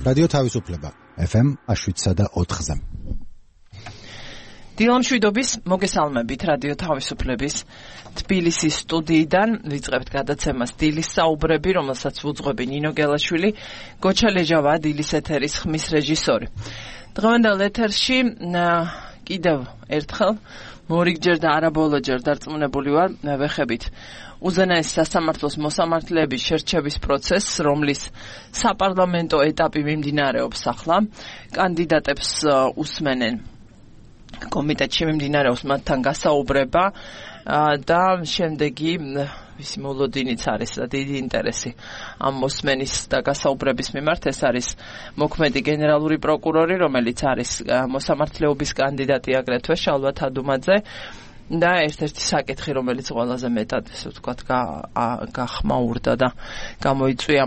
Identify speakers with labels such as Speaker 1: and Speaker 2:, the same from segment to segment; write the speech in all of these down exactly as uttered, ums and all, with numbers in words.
Speaker 1: რადიო თავისუფლება ეფ ემ one oh seven point four-ზე.
Speaker 2: დილამ შვიდობის მოგესალმებით რადიო თავისუფლების თბილისის სტუდიიდან ვიწყებთ გადაცემას დილის საუბრები, რომელსაც უძღვები ნინო გელაშვილი, გოჩა ლეჟავა დილის ეთერის ხმის რეჟისორი. დღევანდელ ეთერში კიდევ ერთხელ მორიგჯერ და არაბოლოჯერ დარწმუნებული ვარ, ვეხებით უზენაეს სასამართლოს მოსამართლეების შერჩევის პროცესს, რომლის საპარლამენტო ეტაპი მიმდინარეობს ახლა, კანდიდატებს უსმენენ კომიტეტში მიმდინარეობს მათთან გასაუბრება და შემდეგი ვისი მოლოდინიც არის და დიდი ინტერესი ამ მოსმენის და გასაუბრების მიმართ. ეს არის მოქმედი გენერალური პროკურორი, რომელიც არის მოსამართლეობის კანდიდატი აგრეთვე შალვა თადუმაძე და ერთ-ერთი საკითხი, რომელიც ყველაზე მეტად ესე ვთქვათ გახმაურდა და გამოიწვია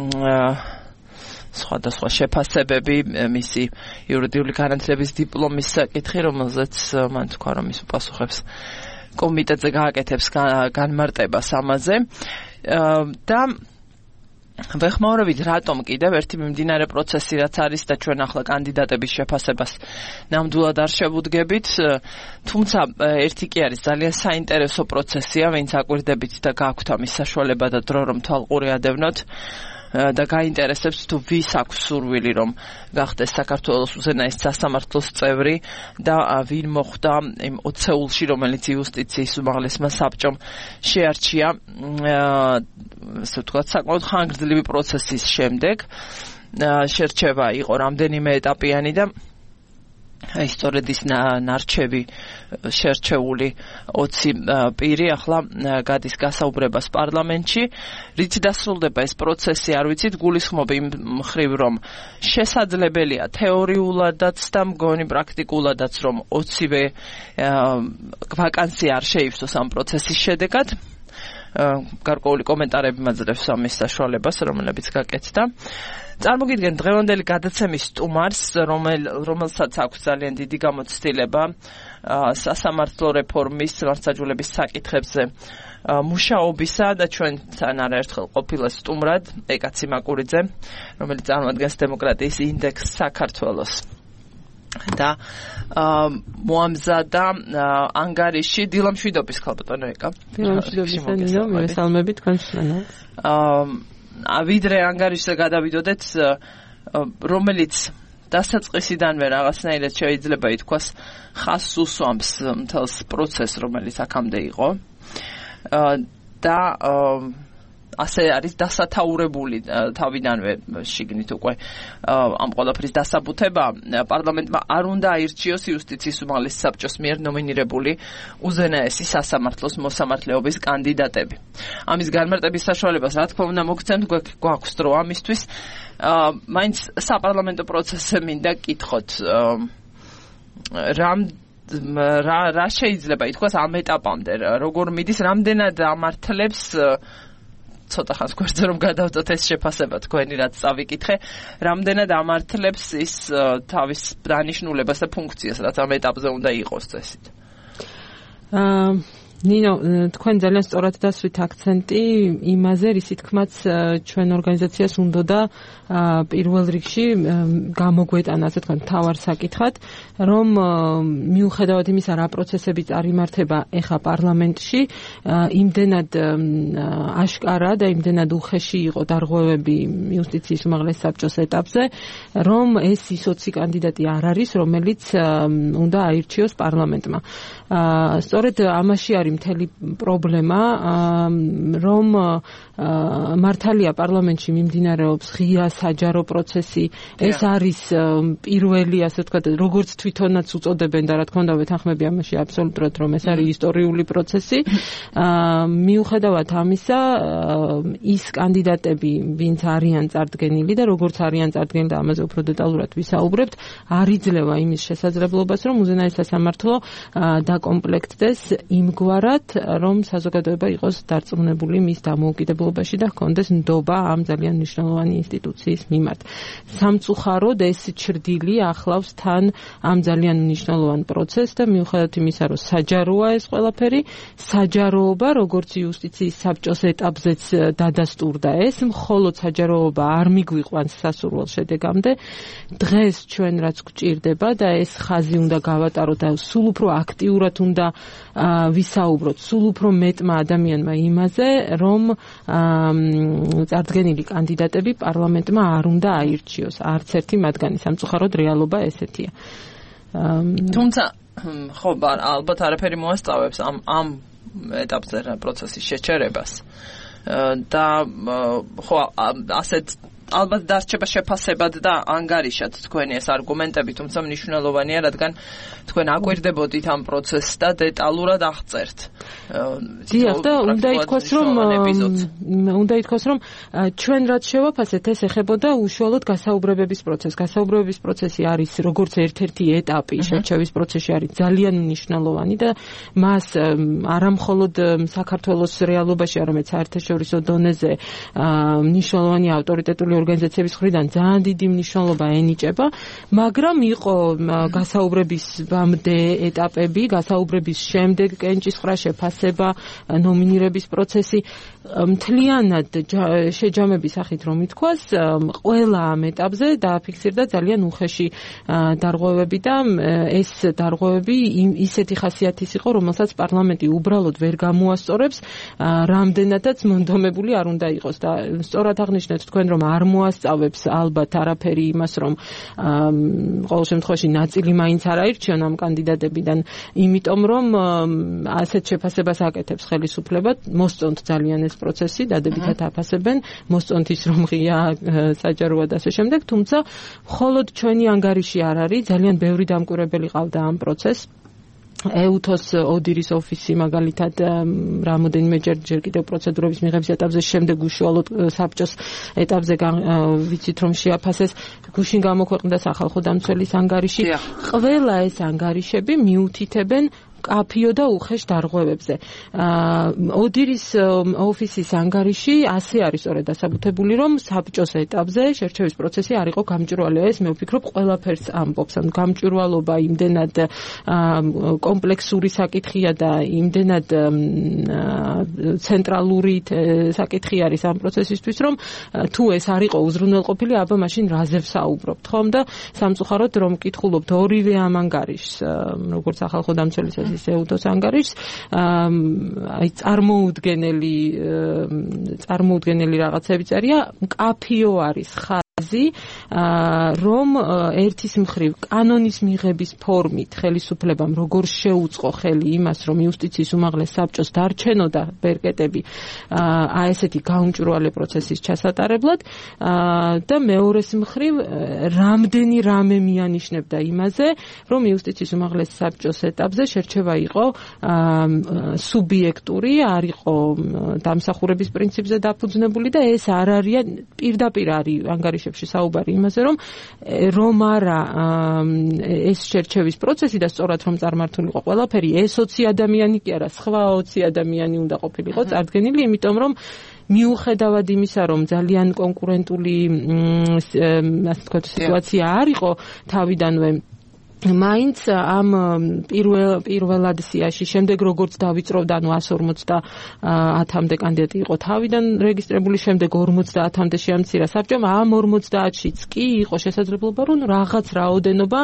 Speaker 2: სხვადასხვა შეფასებები მისი იურიდიული განათლების დიპლომის საკითხი, რომელზეც მან თქვა, რომ ის უპასუხებს კომიტეტზე გააკეთებს განმარტებას ამაზე და ვეხმაურებით რატომ კიდევ ერთი მიმდინარე პროცესი რაც არის და ჩვენ ახლა კანდიდატების შეფასებას ნამდვილად არ შევუდგებით, თუმცა ერთი კი არის ძალიან საინტერესო პროცესია, ვინც აკვირდებით და გაქვთ ამის საშუალება და დრო რომ თვალყური ადევნოთ და გაინტერესებს თუ ვის აქვს სურვილი რომ გახდეს საქართველოს უზენაეს სასამართლოს წევრი და ვინ მოხვდა იმ ოცეულში, რომელიც იუსტიციის უმაღლესმა საბჭომ შეარჩია ასე ვთქვათ საკმაოდ ხანგრძლივი პროცესის შემდეგ. შერჩევა იყო რამდენიმე ეტაპიანი და აი სწორედ ის ნარჩევი შერჩეული ოცი პირი ახლა გადის გასაუბრებას პარლამენტში. რითი დასრულდება ეს პროცესი არ ვიცით, გულისხმობ იმ მხრივ რომ შესაძლებელია თეორიულადაც და მგონი პრაქტიკულადაც რომ ოცივე ვაკანსია არ შეივსოს ამ პროცესის შედეგად. გარკვეული კომენტარები მაძლევს ამის საშუალებას, რომლებიც გაკეთდა. წარმოგიდგენთ დღევანდელი გადაცემის სტუმარს, რომელსაც აქვს ძალიან დიდი გამოცდილება სასამართლო რეფორმის მართლმსაჯულების საკითხებზე მუშაობისა და ჩვენთან არაერთხელ ყოფილა სტუმრად ეკა ციმაკურიძე, რომელიც წარმოადგენს დემოკრატიის ინდექსს საქართველოს. და მოამზადა ანგარიში დილამ შვიდობის ქალბატონო ეკა.
Speaker 3: დილამ შვიდობის ნინო, მოგესალმები თქვენს მენელს.
Speaker 2: აა ვიდრე ანგარიშზე გადავიდოდეთ, რომელიც დასაწყისიდანვე რაღაცნაირად შეიძლება ითქვას ხაზს უსვამს მთელს პროცესს, რომელიც აქამდე იყო. და ასე არის დასათაურებული თავიდანვე შიგნით უკვე ამ ყველაფრის დასაბუთება. პარლამენტმა არ უნდა აირჩიოს იუსტიციის უმაღლეს საბჭოს მიერ ნომინირებული უზენაესი სასამართლოს მოსამართლეობის კანდიდატები. ამის განმარტების საშუალებას რა თქმა უნდა მოგცემთ, გვაქვს დრო ამისთვის. მაინც საპარლამენტო პროცესზე მინდა კითხოთ რამ რა რა შეიძლება ითქვას ამ ეტაპამდე, როგორ მიდის, რამდენად ამართლებს ცოტა ხანს გვერდზე რომ გადავწოთ ეს შეფასება თქვენი რაც წავიკითხე, რამდენად ამართლებს ის თავის დანიშნულებას და ფუნქციას, რაც ამ ეტაპზე უნდა იყოს წესით.
Speaker 3: აა ნინო, თქვენ ძალიან სწორად დასვით აქცენტი იმაზე, რისი თქმაც ჩვენ ორგანიზაციას უნდა და პირველ რიგში გამოგვეტანა, ასე თქვენ, მთავარ საკითხად, რომ მიუხედავად იმისა, რა პროცესები წარიმართება ეხა პარლამენტში, იმდენად აშკარა და იმდენად უხეში იყო დარღვევები იუსტიციის უმაღლეს საბჭოს ეტაპზე, რომ ეს ის ოცი კანდიდატი არ არის, რომელიც უნდა აირჩიოს პარლამენტმა. სწორედ ამაში არის მთელი პრობლემა, რომ მართალია პარლამენტში მიმდინარეობს ღია საჯარო პროცესი, ეს არის პირველი, ასე ვთქვათ, როგორც თვითონაც უწოდებენ და რა თქმა უნდა ვეთანხმები ამაში აბსოლუტურად, რომ ეს არის ისტორიული პროცესი. მიუხედავად ამისა, ის კანდიდატები, ვინც არიან წარდგენილი და როგორც არიან წარდგენილი და ამაზე უფრო დეტალურად ვისაუბრებთ, არ იძლევა იმის შესაძლებლობას, რომ უზენაეს სასამართლო დაკომპლექტდეს იმგვარ ვართ, რომ საზოგადოება იყოს დარწმუნებული მის დამოუკიდებლობაში და ჰქონდეს ნდობა ამ ძალიან მნიშვნელოვანი ინსტიტუციის მიმართ. სამწუხაროდ ეს ჩრდილი ახლავს თან ამ ძალიან მნიშვნელოვან პროცესს და მიუხედავად იმისა, რომ საჯაროა ეს ყველაფერი, საჯაროობა, როგორც იუსტიციის საბჭოს ეტაპზეც დადასტურდა ეს, მხოლოდ საჯაროობა არ მიგვიყვანს სასურველ შედეგამდე. დღეს ჩვენ რაც გვჭირდება და ეს ხაზი უნდა გავატაროთ და სულ უფრო აქტიურად უნდა ვისაუბროთ, სულ უფრო მეტმა ადამიანმა იმაზე, რომ წარდგენილი კანდიდატები პარლამენტმა არ უნდა აირჩიოს, არც ერთი მათგანი. სამწუხაროდ რეალობა ესეთია.
Speaker 2: თუმცა ხო, ალბათ არაფერი მოასწავებს ამ ამ ეტაპზე პროცესის შეჩერებას და ხო ასეთ ალბათ დარჩება შეფასებად და ანგარიშად თქვენი ეს არგუმენტები, თუმცა მნიშვნელოვანია, რადგან თქვენ აკვირდებოდით ამ პროცესს და დეტალურად აღწერთ.
Speaker 3: დიახ, და უნდა ითქვას, რომ უნდა ითქვას, რომ ჩვენ რაც შევაფასეთ, ეს ეხებოდა უშუალოდ გასაუბრებების პროცესს. გასაუბრებების პროცესი არის როგორც ერთ-ერთი ეტაპი შერჩევის პროცესში, არის ძალიან მნიშვნელოვანი და მას არამხოლოდ საქართველოს რეალობაში, არამედ საერთაშორისო დონეზე მნიშვნელოვანი ავტორიტეტული ორგანიზაციების მხრიდან ძალიან დიდი მნიშვნელობა ენიჭება, მაგრამ იყო გასაუბრებისამდე ეტაპები, გასაუბრების შემდეგ კენჭისყრა, შეფასება, ნომინირების პროცესი. მთლიანად შეჯამების სახით რომ ითქვას, ყველა ამ ეტაპზე დააფიქსირდა ძალიან უხეში დარღვევები და ეს დარღვევები ისეთი ხასიათის იყო, რომელსაც პარლამენტი უბრალოდ ვერ გამოასწორებს, რამდენადაც მონდომებული არ უნდა იყოს და სწორად აღნიშნეთ თქვენ, რომ არ მოასწავებს ალბათ არაფერი იმას, რომ ყოველ შემთხვევაში ნაწილი მაინც არ აირჩიონ ამ კანდიდატებიდან, იმიტომ რომ ასეთ შეფასებას აკეთებს ხელისუფლება, მოსწონთ ძალიან ეს პროცესი, დადებითად აფასებენ, მოსწონთ ის, რომ ღია საჯაროა და ასე შემდეგ, თუმცა მხოლოდ ჩვენი ანგარიში არ არის, ძალიან ბევრი დამკვირვებელი ყავდა ამ პროცესს. ეუთოს ოდირის ოფისი მაგალითად რამოდენიმე ჯერ ჯერ კიდევ პროცედურების მიღების ეტაპზე, შემდეგ უშუალოდ საბჭოს ეტაპზე ვიცით რომ შეაფასეს, გუშინ გამოქვეყნდა სახალხო დამცველის ანგარიში. ყველა ეს ანგარიშები მიუთითებენ კაფიო და უხეშ დარღვევებზე. ოდირის ოფისის ანგარიში ასე არის სწორედ დასაბუთებული, რომ საბჭოს ეტაპზე შერჩევის პროცესი არ იყო გამჭვირვალე. ეს მე ვფიქრობ ყველაფერს ამბობს, ან გამჭვირვალობა იმდენად კომპლექსური საკითხია და იმდენად ცენტრალური საკითხი არის ამ პროცესისთვის, რომ თუ ეს არ იყო უზრუნველყოფილი, აბა მაშინ რაზე ვსაუბრობთ, ხომ? და სამწუხაროდ რომ მკითხულობთ ორივე ამ ანგარიშს, როგორც სახალხო დამცველის ეუთოს ანგარიშს, აი წარმოუდგენელი წარმოუდგენელი რაღაცები წერია, კაფიო არის ხაზი, რომ ერთის მხრივ კანონის მიღების ფორმით ხელისუფლებამ როგორ შეუწყო ხელი იმას, რომ იუსტიციის უმაღლეს საბჭოს დარჩენოდა ბერკეტები აი ესეთი გაუმჭვირვალე პროცესის ჩასატარებლად და მეორეს მხრივ რამდენი რამე მიანიშნებდა იმაზე, რომ იუსტიციის უმაღლეს საბჭოს ეტაპზე შერჩევა იყო სუბიექტური, არ იყო დამსახურების პრინციპზე დაფუძნებული და ეს არ არის პირდაპირ არის ანგარიშებში საუბარი იმაზე, რომ რომ არა ეს შერჩევის პროცესი და სწორად რომ წარმართულიყო ყველაფერი, ეს ოცი ადამიანი კი არა, სხვა ოცი ადამიანი უნდა ყოფილიყო წარდგენილი, იმიტომ რომ მიუხედავად იმისა, რომ ძალიან კონკურენტული ასე ვთქვათ სიტუაცია არ იყო თავიდანვე, მაინც ამ პირველ პირველად სიაში, შემდეგ როგორც დავიწროვდა, ანუ εκατს ორმოცდაათამდე კანდიდატი იყო თავიდან რეგისტრირებული, შემდეგ ორმოცდაათამდე შეამცირა საბჭომ, ამ ორმოცდაათშიც კი იყო შესაძლებლობა, რომ რაღაც რაოდენობა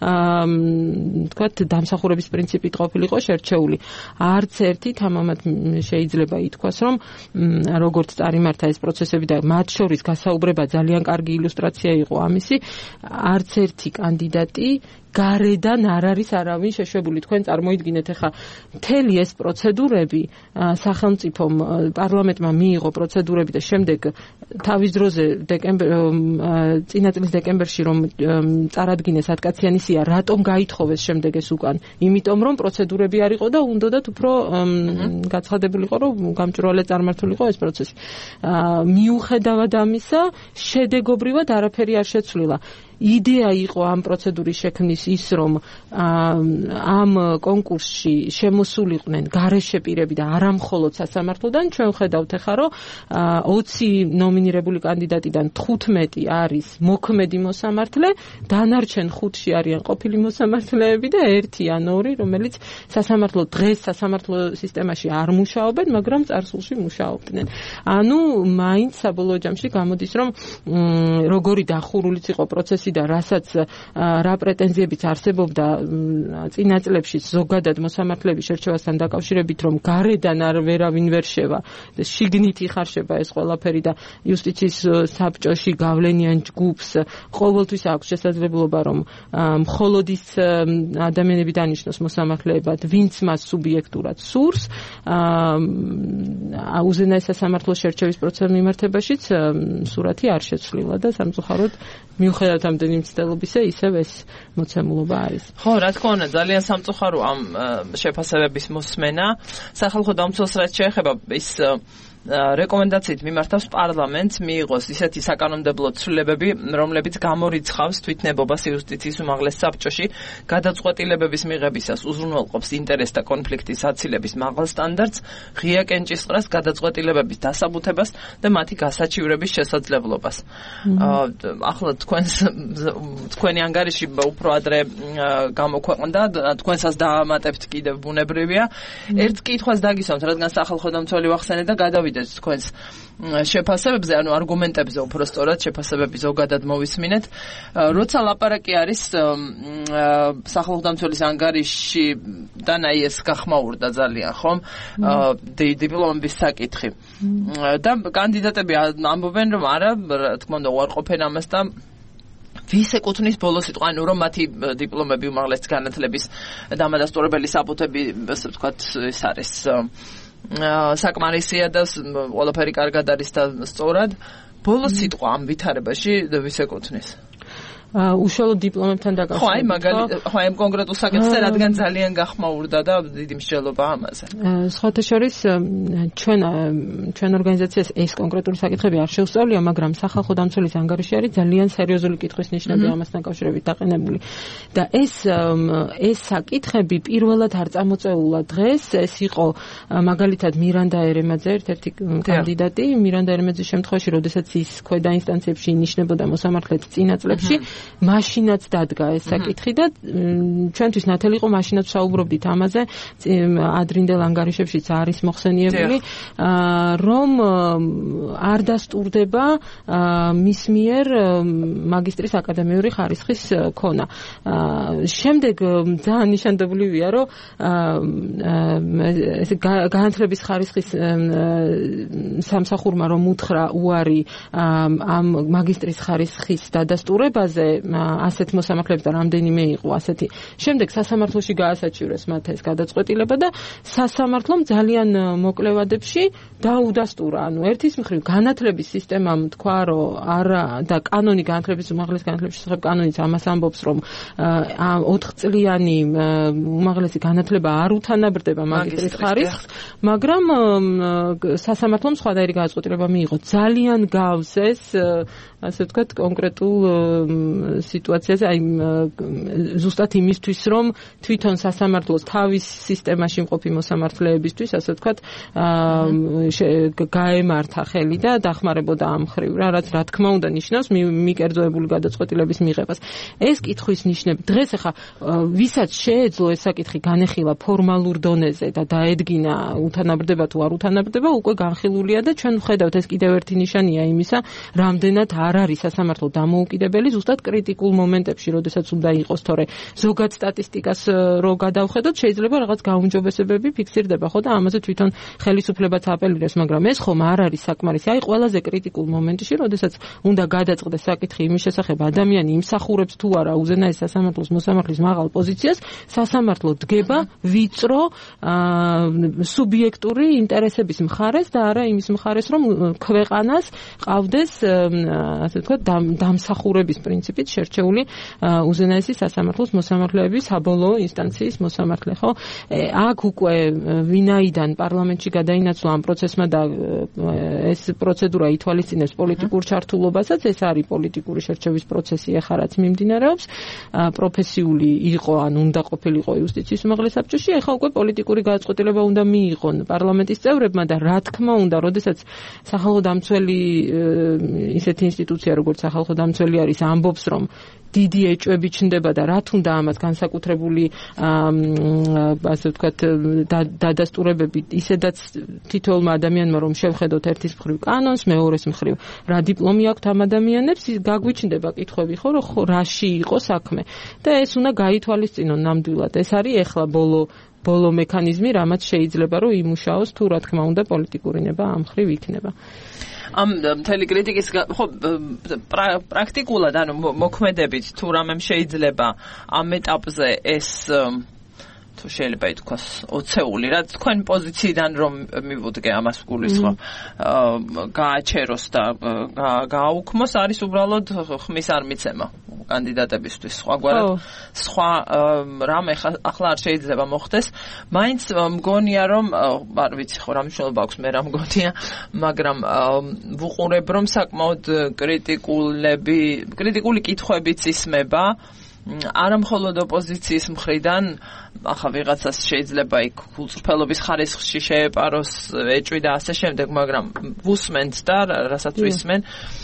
Speaker 3: თქვათ დამსახურების პრინციპით ყოფილიყო შერჩეული. არც ერთი თამამად შეიძლება ითქვას, რომ როგორც წარიმართა ეს პროცესები და მათ შორის გასაუბრება ძალიან კარგი ილუსტრაცია იყო ამისი, არც ერთი კანდიდატი გარედან არ არის არავინ შეშვებული. თქვენ წარმოიდგინეთ, ახლა მთელი ეს პროცედურები სახელმწიფომ პარლამენტმა მიიღო პროცედურები და შემდეგ თავის დროზე დეკემბერ წინა წლის დეკემბერში რომ წარადგინეს ათკაციანი სია, რატომ გაითხოვეს შემდეგ ეს უკან? იმიტომ რომ პროცედურები არ იყო და უნდათ უფრო გაცხადებულიყო, რომ გამჭვირვალე წარმართულიყო ეს პროცესი. მიუხედავად ამისა, შედეგობრივად არაფერი არ შეცვლილა. იდეა იყო ამ პროცედურის შექმნის ის, რომ ამ კონკურსში შემოსულიყვნენ გარეშე პირები და არა მხოლოდ სასამართლოდან. ჩვენ ხედავთ ახლა, რომ ოცი ნომინირებული კანდიდატიდან თხუთმეტი არის მოქმედი მოსამართლე, დანარჩენ ხუთში არიან ყოფილი მოსამართლეები და ერთი ან ორი, რომელიც სასამართლო დღეს სასამართლო სისტემაში არ მუშაობენ, მაგრამ წარსულში მუშაობდნენ. ანუ მაინც საბოლოო ჯამში გამოდის, რომ როგორი დახურულიც იყო პროცესი და რასაც რა პრეტენზიებიც არსებობდა წინა წლებში ზოგადად მოსამართლეების შერჩევასთან დაკავშირებით, რომ გარედან არ ვერავინ ვერ შევა, შიგნით იხარშება ეს ყველაფერი და იუსტიციის საბჭოში გავლენიან ჯგუფს ყოველთვის აქვს შესაძლებლობა, რომ მხოლოდ ის ადამიანები დანიშნოს მოსამართლეებად, ვინც მას სუბიექტურად სურს. უზენაეს სასამართლოს შერჩევის პროცესის მიმართებაშიც სურათი არ შეცვლილა და სამწუხაროდ მიუხედავად ამდენი მცდელობისა, ისევ ეს მოცემულობა არის.
Speaker 2: ხო, რა თქმა უნდა, ძალიან სამწუხაროა ამ შეფასებების მოსმენა. სახალხო დამცველს რაც შეეხება ის რეკომენდაციით მიმართავს პარლამენტს მიიღოს ისეთი საკანონმდებლო ცვლილებები, რომლებიც გამორიცხავს თვითნებობას იუსტიციის უმაღლეს საბჭოში გადაწყვეტილებების მიღებისას, უზრუნველყოფს ინტერესთა კონფლიქტის აცილების მაღალ სტანდარტს, ღია კენჭისყრას, გადაწყვეტილებების დასაბუთებას და მათი გასაჩივრების შესაძლებლობას. ახლა თქვენს თქვენი ანგარიში უფრო ადრე გამოქვეყნდა, თქვენსაც დაამატებთ კიდევ ბუნებრივია. ერთ კითხვას დაგისვამთ, რადგან სახალხო დამცველი ვახსენეთ და გადავიდეთ თქვენს შეფასებებზე, ანუ არგუმენტებზე უფრო სწორად შეფასებები ზოგადად მოვისმინეთ. როცა ლაპარაკი არის სახალხო დამცველის ანგარიში დანაი ეს გახმაურდა ძალიან, ხომ? დიპლომების საკითხი. და კანდიდატები ამბობენ, რომ არა, რა თქმა უნდა, უარყოფენ ამას და ვის ეკუთვნის ბოლო სიტყვა, ანუ რომ მათი დიპლომები უმაღლესი განათლების დამადასტურებელი საბუთები, ასე ვთქვათ, ეს არის საკმარისია და ყველაფერი კარგად არის და სწორად. ბოლო სიტყვა ამ ვითარებაში ვის ეკუთვნის?
Speaker 3: უშუალოდ დიპლომებთან დაკავშირებით.
Speaker 2: ხო, აი მაგალითად, ხო, აი კონკრეტულ საკითხზე, რადგან ძალიან გახმაურდა და დიდი მსჯელობა ამაზე.
Speaker 3: სხვათა შორის ჩვენ ჩვენ ორგანიზაციას ეს კონკრეტული საკითხები არ შეუსწავლია, მაგრამ სახალხო დამცველის ანგარიში არის ძალიან სერიოზული კითხვის ნიშნები ამასთან დაკავშირებით დაყენებული. და ეს ეს საკითხები პირველად არ წამოწეულა დღეს, ეს იყო მაგალითად მირანდა ერემაძე, ერთ-ერთი კანდიდატი, მირანდა ერემაძის შემთხვევაში, როდესაც ის ქვედა ინსტანციებში ინიშნებოდა მოსამართლედ წინა წლებში, მაშინაც დადგა ეს საკითხი და ჩვენთვის ნათელი იყო მაშინაც საუბრობდით ამაზე, ადრინდელ ანგარიშებშიც არის მოხსენიებული, რომ არ დასტურდება მის მიერ მაგისტრის აკადემიური ხარისხის ქონა. შემდეგ ძალიან ნიშანდობლივია, რომ ეს განათლების ხარისხის სამსახურმა რომ უთხრა უარი ამ მაგისტრის ხარისხის დადასტურებაზე, ასეთ მოსამართლეებს და რამდენიმე იყო ასეთი. შემდეგ სასამართლოში გაასაჩივრეს მათ ეს გადაწყვეტილება და სასამართლომ ძალიან მოკლე ვადებში დაუდასტურა. ანუ ერთის მხრივ განათლების სისტემამ თქვა, რომ არა და კანონი განათლების უმაღლეს განათლების შესახებ კანონიც ამას ამბობს, რომ ოთხწლიანი უმაღლესი განათლება არ უთანაბრდება მაგისტრის ხარისხს, მაგრამ სასამართლომ სხვადასხვა გადაწყვეტილება მიიღო. ძალიან გავს ეს, ასე ვთქვათ, კონკრეტულ სიტუაციაზე, აი ზუსტად იმისთვის, რომ თვითონ სასამართლოს თავის სისტემაში მყოფი მოსამართლეებისთვის, ასე ვთქვათ, გაემართა ხელი და დახმარებოდა ამ ხრივ, რა, რაც რა თქმა უნდა ნიშნავს მიკერძოებული გადაწყვეტილების მიღებას. ეს კითხვის ნიშნები დღეს ახლა ვისაც შეეძლო ეს საკითხი განეხილა ფორმალურ დონეზე და დაედგინა უთანაბრდება თუ არ უთანაბრდება, უკვე განხილულია და ჩვენ ვხედავთ, ეს კიდევ ერთი ნიშანია იმისა, რამდენად არ არის სასამართლო დამოუკიდებელი ზუსტად კრიტიკულ მომენტებში, როდესაც უნდა იყოს, თორე ზოგად სტატისტიკას რო გადავხედოთ, შეიძლება რაღაც გაუმჯობესებები ფიქსირდება, ხო და ამაზე თვითონ ხელისუფლებაც აპელირებს, მაგრამ ეს ხომ არ არის საკმარისი. აი ყველაზე კრიტიკულ მომენტში, როდესაც უნდა გადაწყდეს საკითხი იმის შესახებ, ადამიანი იმსახურებს თუ არა უზენაეს სასამართლოს მოსამართლის მაღალ პოზიციას, სასამართლო დგება ვიწრო სუბიექტური ინტერესების მხარეს და არა იმის მხარეს, რომ ქვეყანას ყავდეს, ასე ვთქვათ, დამსახურების პრინციპით შერჩეული უზენაესი სასამართლოს მოსამართლეების საბოლოო ინსტანციის მოსამართლე, ხო? აქ უკვე ვინაიდან პარლამენტში გადაინაცვლა ამ პროცესმა და ეს პროცედურა ითვალისწინებს პოლიტიკურ ჩართულობასაც, ეს არის პოლიტიკური შერჩევის პროცესი ახლა რაც მიმდინარეობს, პროფესიული იყო ან უნდა ყოფილიყო იუსტიციის უმაღლეს საბჭოში, ახლა უკვე პოლიტიკური გადაწყვეტილება უნდა მიიღონ პარლამენტის წევრებმა და რა თქმა უნდა, როდესაც სახალხო დამცველი ისეთი ინსტიტუცია როგორც სახალხო დამცველი არის, ამბობს რომ დიდი ეჭვები ჩნდება და რა თუნდა ამას განსაკუთრებული ასე ვთქვათ დადასტურებები ისედაც თითოეულმა ადამიანმა რომ შევხედოთ ერთის მხრივ კანონს, მეორეს მხრივ რა დიპლომი აქვთ ამ ადამიანებს, გაგვიჩნდება კითხვები ხო რომ რაში იყო საქმე და ეს უნდა გაითვალისწინონ ნამდვილად. ეს არის ახლა ბოლო ბოლო მექანიზმი, რამაც შეიძლება რომ იმუშაოს თუ რა თქმა უნდა პოლიტიკური ნება ამ მხრივ იქნება.
Speaker 2: ამ მთელი კრიტიკის ხო პრაქტიკულად ანუ მოქმედებით თუ რამემ შეიძლება ამ ეტაპზე ეს თუ შეიძლება ითქვას ოცეული რა თქვენ პოზიციიდან რომ მივუდგე ამას გულისხმობ გააჩეროს და გააუქმოს არის უბრალოდ ხმის არ მიცემა კანდიდატებისთვის სხვაგვარად სხვა რამე ახლა არ შეიძლება მოხდეს მაინც მგონია რომ არ ვიცი ხო რა მნიშვნელობა აქვს მე რა მგონია მაგრამ ვუყურებ რომ საკმაოდ კრიტიკულები კრიტიკული კითხვებიც ისმება არა მხოლოდ ოპოზიციის მხრიდან ახლა ვიღაცას შეიძლება იქ გულწრფელობის ხარისხში შეეპაროს ეჭვი და ასე შემდეგ მაგრამ ვუსმენთ და რასაც ვისმენ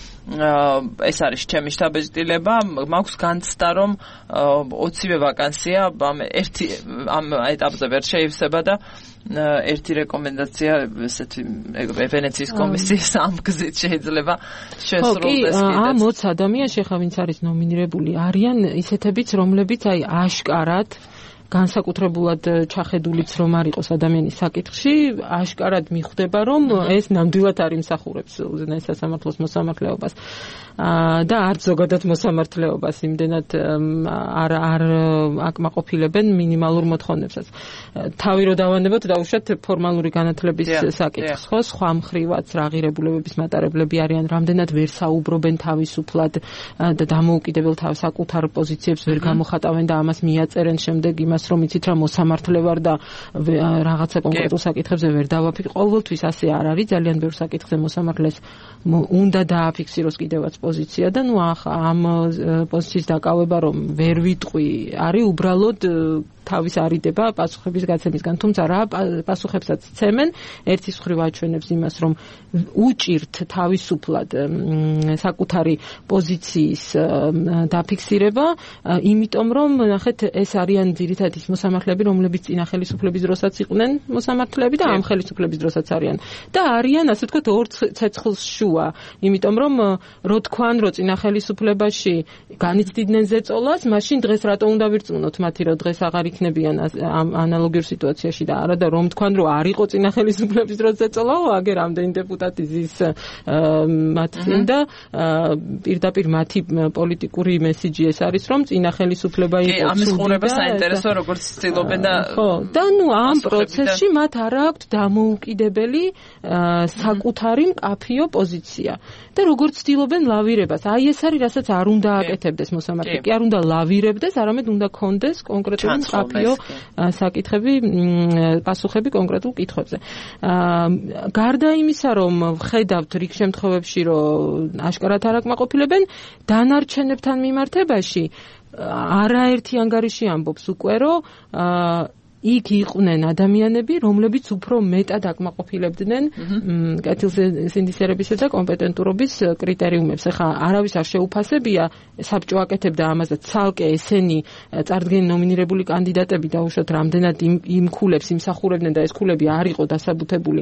Speaker 2: ეს არის ჩემი შთაბეჭდილება მაქვს განცდა რომ ოცივე ვაკანსია ამ ერთი ამ ეტაპზე ვერ შეივსება და ერთი რეკომენდაცია ესეთი ვენეციის კომისიის ამ გზით შეიძლება შესრულდეს კიდეც.
Speaker 3: ამ ოც ადამიანში ხა ვინც არის ნომინირებული არიან ისეთებიც რომლებიც აი აშკარად განსაკუთრებულად ჩახედულიც რომ არ იყოს ადამიანის საკითხში, აშკარად მიხვდება რომ ეს ნამდვილად არ იმსახურებს უზენაეს სასამართლოს მოსამართლეობას და არც ზოგადად მოსამართლეობას იმდენად არ არ აკმაყოფილებენ მინიმალურ მოთხოვნებსაც. თავი რო დავანებოთ დაუშვათ ფორმალური განათლების საკითხს, ხო, სხვა მხრივაც რა ღირებულებების მატარებლები არიან, რამდენად ვერ საუბრობენ თავისუფლად და დამოუკიდებელ თავ საკუთარ პოზიციებს ვერ გამოხატავენ და ამას მიაწერენ შემდეგ იმას რომ იცით რა მოსამართლე ვარ და რაღაცა კონკრეტულ საკითხებზე ვერ დავაფიქრე. ყოველთვის ასე არ არის, ძალიან ბევრ საკითხზე მოსამართლეს უნდა დააფიქსიროს კიდევაც პოზიცია და ნუ ამ პოზიციის დაკავება რომ ვერ ვიტყვი არის უბრალოდ თავის არიდება პასუხების გაცემისგან, თუმცა რა პასუხებსაც ცემენ, ერთის მხრივ აჩვენებს იმას, რომ უჭირთ თავისუფლად საკუთარი პოზიციის დაფიქსირება, იმიტომ რომ ნახეთ ეს არიან ძირითადად ის მოსამართლეები, რომლებიც წინა ხელისუფლების დროსაც იყვნენ მოსამართლეები და ამ ხელისუფლების დროსაც არიან და არიან ასე ვთქვათ ორ ცეცხლს შუა, იმიტომ რომ რო თქვან რომ წინა ხელისუფლებაში განიცდიდნენ ზეწოლას, მაშინ დღეს რატო უნდა ვირწმუნოთ მათი რომ დღეს აღარ იქნებიან ამ ანალოგიურ სიტუაციაში და არა და რომ თქვან რომ არ იყო წინა ხელისუფლების დროს ზეწოლაო, აგერ ამდენი დეპუტატი ზის მათ წინ და პირდაპირ მათი პოლიტიკური მესიჯი ეს არის რომ წინა ხელისუფლება იყო ცუდი.
Speaker 2: ამის ყურება საინტერესო როგორც ცდილობენ და
Speaker 3: ხო და ნუ ამ პროცესში მათ არ აქვთ დამოუკიდებელი საკუთარი მკაფიო პოზიცია და როგორც ცდილობენ ლავირებას. აი ეს არის რასაც არ უნდა აკეთებდეს მოსამართლე. კი არ უნდა ლავირებდეს, არამედ უნდა კონდეს კონკრეტული მკაფიო საკითხები, პასუხები კონკრეტულ კითხვებზე. გარდა იმისა, რომ ხედავთ რიგ შემთხვევებში, რომ აშკარად არ აკმაყოფილებენ, დანარჩენებთან მიმართებაში არაერთი ანგარიში ამბობს უკვე, რომ იქ იყვნენ ადამიანები, რომლებიც უფრო მეტად აკმაყოფილებდნენ კეთილსინდისერებისა და კომპეტენტურობის კრიტერიუმებს. ეხლა არავის არ შეუფასებია, საბჭო აკეთებდა ამას და ცალკე ესენი წარდგენილი ნომინირებული კანდიდატები დაუშვათ რამდენად იმ ქულებს იმსახურებდნენ და ეს ქულები არ იყო დასაბუთებული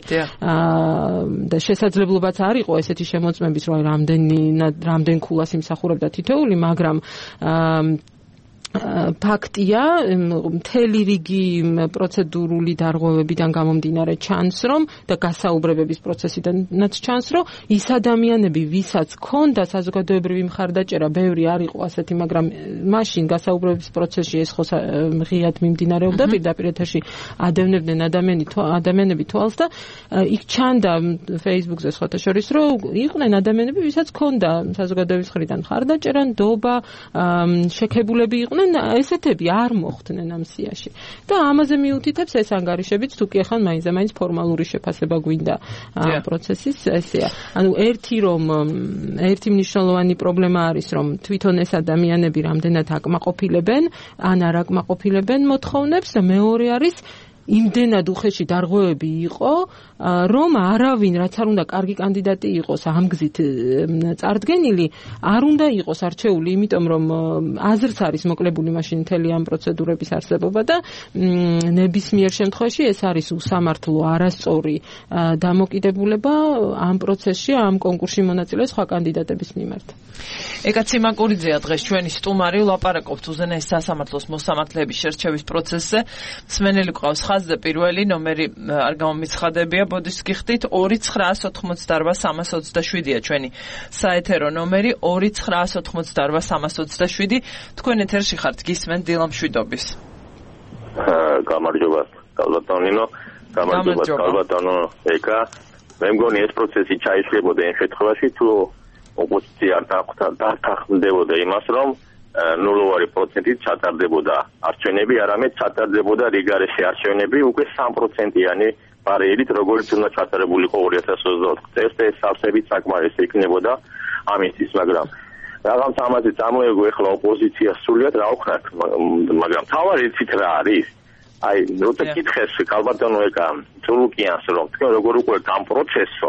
Speaker 3: და შესაძლებლობაც არ იყო ესეთი შემოწმების, რომ რამდენი რამდენ ქულას იმსახურებდა თითოეული, მაგრამ ფაქტია, მთელი რიგი პროცედურული დარღვევებიდან გამომდინარე ჩანს, რომ და გასაუბრებების პროცესიდანაც ჩანს, რომ ის ადამიანები, ვისაც ჰქონდა საზოგადოებრივი მხარდაჭერა, ბევრი არ იყო ასეთი, მაგრამ მაშინ გასაუბრებების პროცესში ეს ხო ღიად მიმდინარეობდა, პირდაპირ ეთერში ადევნებდნენ ადამიანები თვალს და იქ ჩანდა Facebook-ზე სხვათა შორის, რომ იყვნენ ადამიანები, ვისაც ჰქონდა საზოგადოების მხრიდან მხარდაჭერა, ნდობა, შექებულები იყვნენ, ესეთები არ მოხვდნენ ამ სიაში. და ამაზე მიუთითებს ეს ანგარიშებიც, თუ კი ახლა მაინც-მაინც ფორმალური შეფასება გვინდა პროცესის ესეა. ანუ ერთი რომ ერთი მნიშვნელოვანი პრობლემა არის, რომ თვითონ ეს ადამიანები რამდენად აკმაყოფილებენ, ან არ აკმაყოფილებენ მოთხოვნებს და მეორე არის იმდენად უხეში დარღვევები იყო, რომ არავინ, რაც არ უნდა კარგი კანდიდატი იყოს ამ გზით წარდგენილი, არ უნდა იყოს არჩეული, იმიტომ რომ აზრს არის მოკლებული მაშინ მთელი ამ პროცედურების არსებობა და ნებისმიერ შემთხვევაში ეს არის უსამართლო, არასწორი დამოკიდებულება ამ პროცესში, ამ კონკურსში მონაწილე სხვა კანდიდატების მიმართ.
Speaker 2: ეკა ციმაკურიძეა დღეს ჩვენი სტუმარი, ვლაპარაკობთ უზენაეს სასამართლოს მოსამართლეების შერჩევის პროცესზე. მსმენელი გვყავს ხაზზე, პირველი ნომერი არ გამომიცხადებია, ბოდიშს გიხდით ორი ცხრაას ოთხმოცდაორბა სამას ოცდაშვიდია ჩვენი საეთერო ნომერი ორი ცხრაას ოთხმოცდაორბა სამას ოცდაშვიდი. თქვენ ეთერში ხართ, გისმენთ დილა მშვიდობის.
Speaker 4: გამარჯობა, კალბატონინო, გამარჯობა, კალბატონო ეკა. მე მგონი ეს პროცესი ჩაიშლებოდა იმ შემთხვევაში, თუ ოპოზიცია არ დათანხმდებოდა იმას, რომ ნულოვარი პროცენტით ჩატარდებოდა არჩევნები, არამედ ჩატარდებოდა რიგარეშე არჩევნები უკვე სამი პროცენტიანი ბარეილით, როგორც უნდა ჩატარებულიყო ორი ათას ოცდაოთხ წელს და ეს სავსებით საკმარისი იქნებოდა ამისთვის, მაგრამ რაღაც ამაზე წამოეგო ეხლა ოპოზიცია სულიად რა ვქნათ, მაგრამ თავარი იცით რა არის? აი, როცა კითხეს კალბატონო ეკა თულუკიანს, რომ თქვენ როგორ უყურებთ ამ პროცესსო,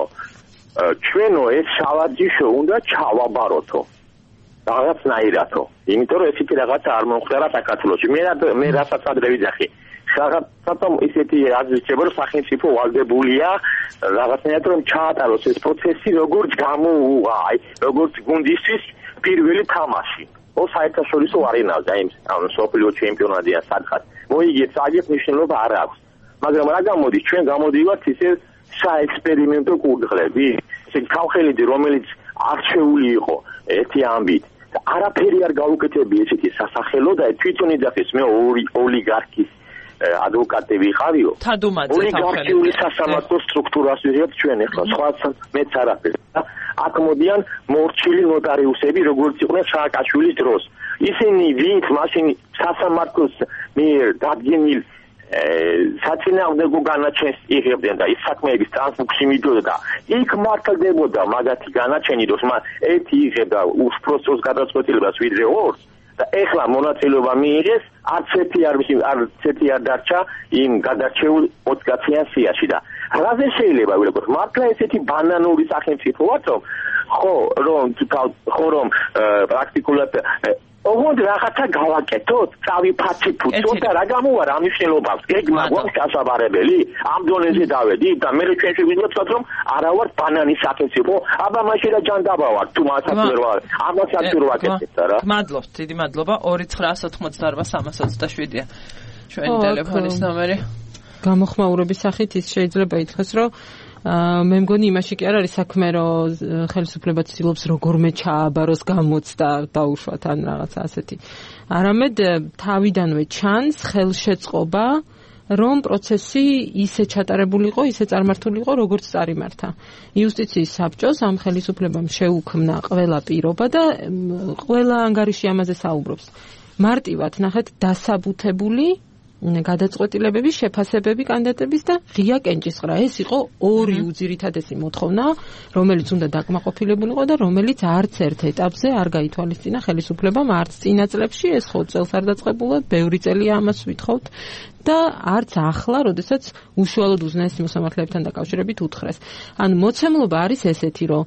Speaker 4: ჩვენო ეს შავარჯიშო უნდა ჩავაბაროთო. რაღაცნაირათო. იმიტომ რომ ესეთი რაღაცა არ მომხდარა საქართველოში. მე მე რასაც ადრე ვიძახი. რაღაცა ისეთი აზრიჩება, რომ სახელმწიფო ვალდებულია რაღაცნაირად რომ ჩაატაროს ეს პროცესი, როგორც გამოუღა, აი, როგორც გუნდისთვის პირველი თამაში. ო საერთაშორისო არენაზე, აი, ამ სოფლიო ჩემპიონატია სადღაც. მოიგეთ, აგეთ მნიშვნელობა არ აქვს. მაგრამ რა გამოდის, ჩვენ გამოდივართ ისე საექსპერიმენტო კურდღლები, ესე ხალხელიდი, რომელიც არჩეული იყო ერთი ამბით. არაფერი არ გაუკეთებია ესეთი სასახელო და თვითონ იძახის მე ორი ოლიგარქის ადვოკატი ვიყავიო. ოლიგარქიული სასამართლო სტრუქტურას ვიღებთ ჩვენ ახლა სხვა მეც არაფერს. აქ მოდიან მორჩილი ნოტარიუსები, როგორც იყვნენ სააკაშვილის დროს. ისინი ვინც მაშინ სასამართლოს მიერ დადგენილ საწინააღმდეგო განაჩენს იღებდნენ და ის საქმეების ტრანსფუქში მიდოდა. იქ მართლდებოდა მაგათი განაჩენი, რომ ერთი იღებდა უსპროსოს გადაწყვეტილებას ვიდრე ორს და ეხლა მონაწილეობა მიიღეს, არც ერთი არ არც ერთი არ დარჩა იმ გადარჩეულ ოცდაათიან სიაში და რაზე შეიძლება ვიყოთ მართლა ესეთი ბანანური სახელმწიფო ვართ, რომ ხო რომ ხო რომ პრაქტიკულად ოღონდ რაღაცა გავაკეთოთ, წავიფაციფუცოთ და რა გამოვა რა მნიშვნელობავს? გეგმა გვაქვს გასაბარებელი, ამ დონეზე დავედით და მე ჩვენ შეგვიძლია რომ არა ვარ ბანანის სახელმწიფო, აბა მაშინ რა ჯანდაბა ვარ, თუ მასაც ვერ ვარ, ამასაც ვერ ვაკეთებ რა.
Speaker 2: მადლობთ, დიდი მადლობა. ორი ცხრაას ოთხმოცდაორბა სამას ოცდაშვიდია ჩვენი ტელეფონის ნომერი.
Speaker 3: გამოხმაურების სახით ის შეიძლება ითქვას, რომ მე მგონი იმაში კი არ არის საქმე, რომ ხელისუფლება ცდილობს როგორმე ჩააბაროს გამოცდა დაუშვათ ან რაღაცა ასეთი. არამედ თავიდანვე ჩანს ხელშეწყობა, რომ პროცესი ისე ჩატარებულიყო, ისე წარმართულიყო, როგორც წარიმართა. იუსტიციის საბჭოს ამ ხელისუფლებამ შეუქმნა ყველა პირობა და ყველა ანგარიში ამაზე საუბრობს. მარტივად ნახეთ დასაბუთებული გადაწყვეტილებები, შეფასებები კანდიდატების და ღია კენჭისყრა. ეს იყო ორი უძირითადესი მოთხოვნა, რომელიც უნდა დაკმაყოფილებულიყო და რომელიც არც ერთ ეტაპზე არ გაითვალისწინა ხელისუფლებამ, არც წინა წლებში, ეს ხო წელს არ დაწყებულა, ბევრი წელია ამას ვითხოვთ და არც ახლა, როდესაც უშუალოდ უზენაეს მოსამართლეებთან დაკავშირებით უთხრეს. ანუ მოცემულობა არის ესეთი, რომ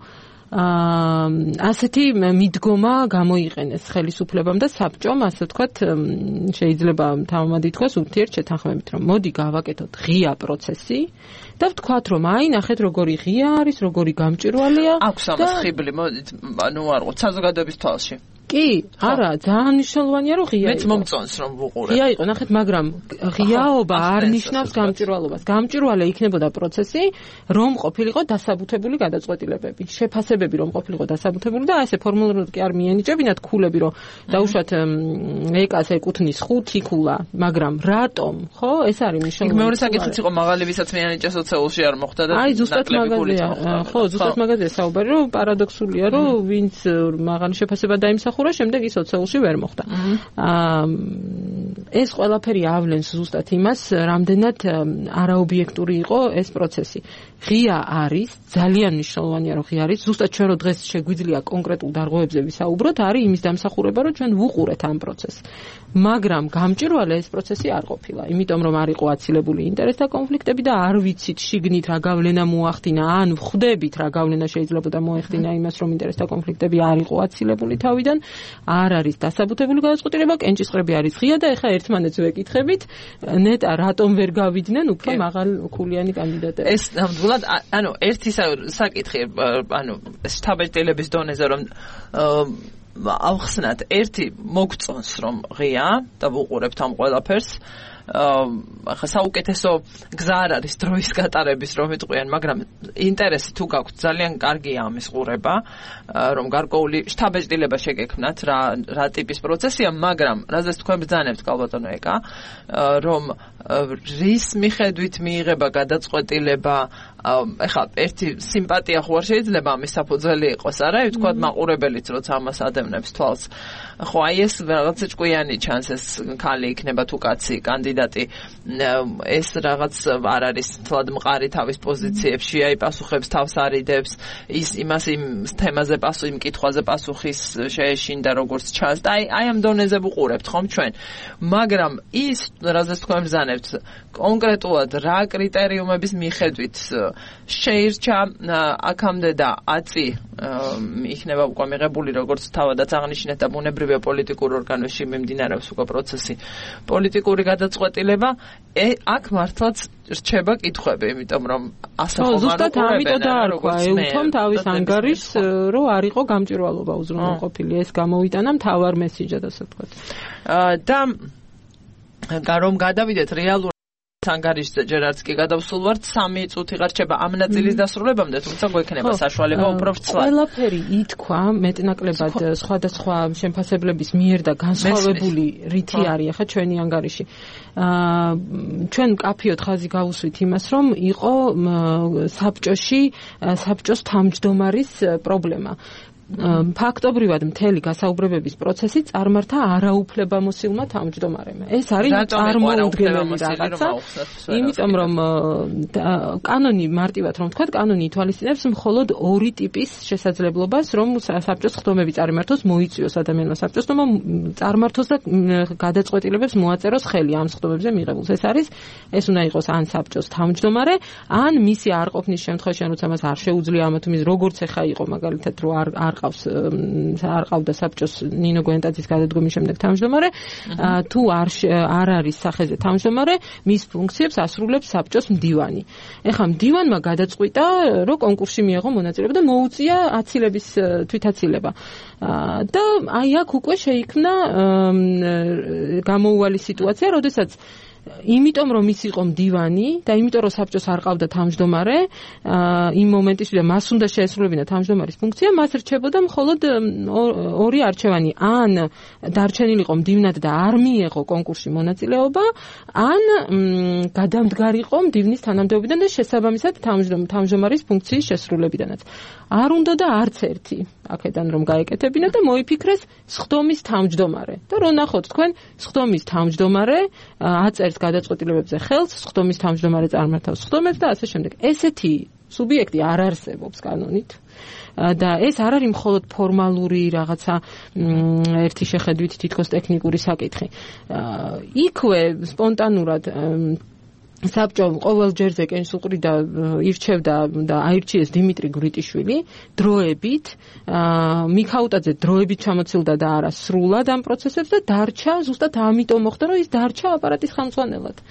Speaker 3: ასეთი მიდგომა გამოიყენეს ხელისუფლებამ და საბჭომ, ასე ვთქვათ, შეიძლება თამამად ითქვას ურთიერთშეთანხმებით, რომ მოდი გავაკეთოთ ღია პროცესი და ვთქვათ, რომ აი ნახეთ როგორი ღია არის, როგორი გამჭვირვალეა.
Speaker 2: აქვს ამას ხიბლი, მოდით, ანუ არ ვიყოთ საზოგადოების თვალში.
Speaker 3: კი, არა, ძალიან მნიშვნელოვანია რომ ღია
Speaker 2: მეც მომწონს რომ ვუყურებ.
Speaker 3: ღია იყო, ნახეთ, მაგრამ ღიაობა არ ნიშნავს გამჭვირვალობას. გამჭვირვალე იქნებოდა პროცესი, რომ ყოფილიყო დასაბუთებული გადაწყვეტილებები, შეფასებები რომ ყოფილიყო დასაბუთებული და ასე ფორმულურად კი არ მიენიჭებინათ ქულები, რომ დაუშვათ ეკას ეკუთვნის ხუთი ქულა, მაგრამ რატომ, ხო? ეს არის მნიშვნელოვანი.
Speaker 2: მეორე საკითხიც იყო მაღალი ვისაც მეანიჭა სოციალში არ მოხდა და
Speaker 3: აი ზუსტად მაგაზია, ხო, ზუსტად მაგაზია საუბარი, რომ პარადოქსულია, რომ ვინც მაღალი შეფასება დაიმსახურა, შემდეგ ის სოციალში ვერ მოხდა. აა ეს ყველაფერი ავლენს ზუსტად იმას, რამდენად არაობიექტური იყო ეს პროცესი. ღია არის, ძალიან მნიშვნელოვანია რომ ღია არის, ზუსტად ჩვენ რო დღეს შეგვიძლია კონკრეტულ დარღვევებზე ვისაუბროთ, არის იმის დამსახურება, რომ ჩვენ ვუყურეთ ამ პროცესს. მაგრამ გამჭვირვალე ეს პროცესი არ ყოფილა, იმიტომ რომ არ იყო აცილებული ინტერესთა კონფლიქტები და არ ვიცით შიგნით რა გავლენა მოახდინა, ან ვხვდებით რა გავლენა შეიძლებოდა მოეხდინა იმას, რომ ინტერესთა კონფლიქტები არ იყო აცილებული თავიდან, არ არის დასაბუთებული გადაწყვეტილება, კენჭისყრები არის ღია და ეხა ერთმანეთს ვეკითხებით, ნეტა რატომ ვერ გავიდნენ უფრო მაღალქულიანი კანდიდატები.
Speaker 2: ეს ნამდვილად, ანუ ერთი საკითხი, ანუ შთაბეჭდილების დონეზე რომ ავხსნათ, ერთი მოგწონს რომ ღია და ვუყურებთ ამ ყველაფერს. ახლა საუკეთესო გზა არ არის დროის გატარების რომ იტყვიან, მაგრამ ინტერესი თუ გაქვთ, ძალიან კარგია ამის ყურება, რომ გარკვეული შთაბეჭდილება შეგექმნათ, რა რა ტიპის პროცესია, მაგრამ რაზეც თქვენ ბრძანებთ, კალბატონო ეკა, რომ რის მიხედვით მიიღება გადაწყვეტილება, ეხლა ერთი სიმპათია ხო არ შეიძლება ამის საფუძველი იყოს, არა? ვთქვათ, მაყურებელიც როცა ამას ადევნებს თვალს. ხო, აი ეს რაღაცა ჭკვიანი ჩანს, ეს ქალი იქნება თუ კაცი კანდიდატი, ეს რაღაც არ არის თლად მყარი თავის პოზიციებში, აი პასუხებს თავს არიდებს, ის იმას იმ თემაზე პასუხი, იმ კითხვაზე პასუხის შეეშინდა როგორც ჩანს და აი აი ამ დონეზე ვუყურებთ ხომ ჩვენ. მაგრამ ის, რაზეც თქვენ ბრძანებთ, კონკრეტულად რა კრიტერიუმების მიხედვით შეირჩა აქამდე და აწი იქნება უკვე მიღებული, როგორც თავადაც აღნიშნეთ და ბუნებრივია პოლიტიკურ ორგანოში მიმდინარეობს უკვე პროცესი, პოლიტიკური გადაწყვეტილება, აქ მართლაც რჩება კითხვები, იმიტომ რომ ასახობენ
Speaker 3: ზუსტად ამიტომ დაარქვა ეუთომ თავის ანგარიშს, რომ არ იყო გამჭვირვალობა უზრუნველყოფილი, ეს გამოვიტანა მთავარ მესიჯად, ასე ვთქვათ.
Speaker 2: და რომ გადავიდეთ რეალურ ანგარიშზე, ჯერ არც კი გადავსულ ვართ, სამი წუთი გარჩება ამ ნაწილის დასრულებამდე, თუმცა გვექნება საშუალება უფრო ვრცლად.
Speaker 3: ყველაფერი ითქვა მეტნაკლებად სხვადასხვა შემფასებლების მიერ და განსხვავებული რითი არის ახლა ჩვენი ანგარიში. აა ჩვენ მკაფიოდ ხაზი გავუსვით იმას, რომ იყო საბჭოში საბჭოს თავმჯდომარის პრობლემა. ფაქტობრივად მთელი გასაუბრებების პროცესი წარმართა არაუფლებამოსილმა თავმჯდომარემ. ეს არის წარმოუდგენელი რაღაცა, იმიტომ რომ კანონი მარტივად რომ ვთქვათ, კანონი ითვალისწინებს მხოლოდ ორი ტიპის შესაძლებლობას, რომ საბჭოს ხდომები წარმართოს, მოიწვიოს ადამიანმა საბჭოს ხდომა, წარმართოს და გადაწყვეტილებებს მოაწეროს ხელი ამ ხდომებზე მიღებულს. ეს არის, ეს უნდა იყოს ან საბჭოს თავმჯდომარე, ან მისი არ ყოფნის შემთხვევაში, როცა მას არ შეუძლია ამა თუ მის როგორც ეხა იყო მაგალითად, რომ არ არ ყავს არ ყავდა საბჭოს ნინო გვენტაძის გადადგომის შემდეგ თავმჯდომარე, თუ არ არ არის სახეზე თავმჯდომარე, მის ფუნქციებს ასრულებს საბჭოს მდივანი. ეხლა მდივანმა გადაწყვიტა, რომ კონკურსში მიეღო მონაწილეობა და მოუწია აცილების თვითაცილება. და აი აქ უკვე შეიქმნა გამოუვალი სიტუაცია, როდესაც იმიტომ რომ ის იყო მდივანი და იმიტომ რომ საბჭოს არ ყავდა თავმჯდომარე, იმ მომენტში და მას უნდა შეესრულებინა თავმჯდომარის ფუნქცია, მას რჩებოდა მხოლოდ ორი არჩევანი, ან დარჩენილიყო მდივნად და არ მიეღო კონკურსში მონაწილეობა, ან გადამდგარიყო მდივნის თანამდებობიდან და შესაბამისად თავმჯდომარის ფუნქციის შესრულებიდანაც. არ უნდა და არც ერთი აქედან რომ გაეკეთებინა და მოიფიქრეს სხდომის თავმჯდომარე. და რო ნახოთ თქვენ, სხდომის თავმჯდომარე აწერს გადაწყვეტილებებზე ხელს, სხდომის თავმჯდომარე წარმართავს სხდომებს და ასე შემდეგ. ესეთი სუბიექტი არ არსებობს კანონით. და ეს არ არის მხოლოდ ფორმალური რაღაცა ერთი შეხედვით თითქოს ტექნიკური საკითხი. იქვე სპონტანურად საბჭო ყოველ ჯერზე კენჭისყრი და ირჩევდა და აირჩიეს დიმიტრი გვრიტიშვილი დროებით, მიქაუტაძე დროებით ჩამოცილდა და არა სრულად ამ პროცესებს და დარჩა, ზუსტად ამიტომ მოხდა, რომ ის დარჩა აპარატის ხელმძღვანელად.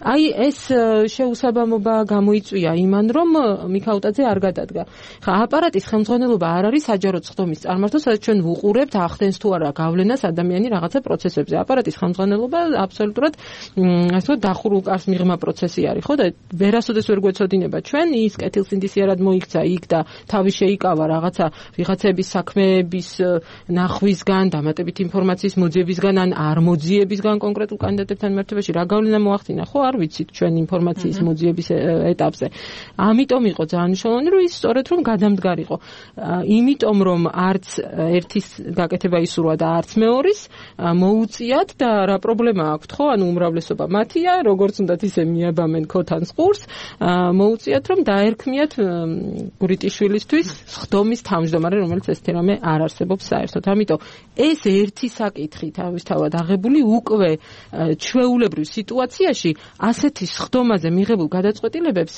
Speaker 3: აი ეს შეუსაბამობა გამოიწვია იმან, რომ მიქაუტაძე არ გადადგა. ხა აპარატის ხელმძღვანელობა არ არის საჯაროდ სხდომის წარმართვა, სადაც ჩვენ ვუყურებთ ახდენს თუ არა გავლენას ადამიანი რაღაცა პროცესებზე. აპარატის ხელმძღვანელობა აბსოლუტურად ასე ვთქვათ დახურულ კარს მიღმა პროცესი არის, ხო და ვერასოდეს ვერ გვეცოდინება ჩვენ ის კეთილსინდისიერად მოიქცა იქ და თავი შეიკავა რაღაცა ვიღაცების საქმეების ნახვისგან, დამატებით ინფორმაციის მოძიებისგან ან არ მოძიებისგან კონკრეტულ კანდიდატებთან მიმართებაში რა გავლენა მოახდინა, ხო არ ვიცით ჩვენ ინფორმაციის მოძიების ეტაპზე. ამიტომ იყო ძალიან მნიშვნელოვანი, რომ ის სწორედ რომ გადამდგარიყო. იმიტომ რომ არც ერთის გაკეთება ისურვა და არც მეორის მოუწიათ და რა პრობლემა აქვთ, ხო? ანუ უმრავლესობა მათია, როგორც უნდათ ისე მიაბამენ ქოთანს ყურს, მოუწიათ რომ დაერქმიათ გურიტიშვილისთვის სხდომის თავმჯდომარე, რომელიც ესეთი რამე არ არსებობს საერთოდ. ამიტომ ეს ერთი საკითხი თავისთავად აღებული უკვე ჩვეულებრივ სიტუაციაში ასეთი სხდომაზე მიღებულ გადაწყვეტილებებს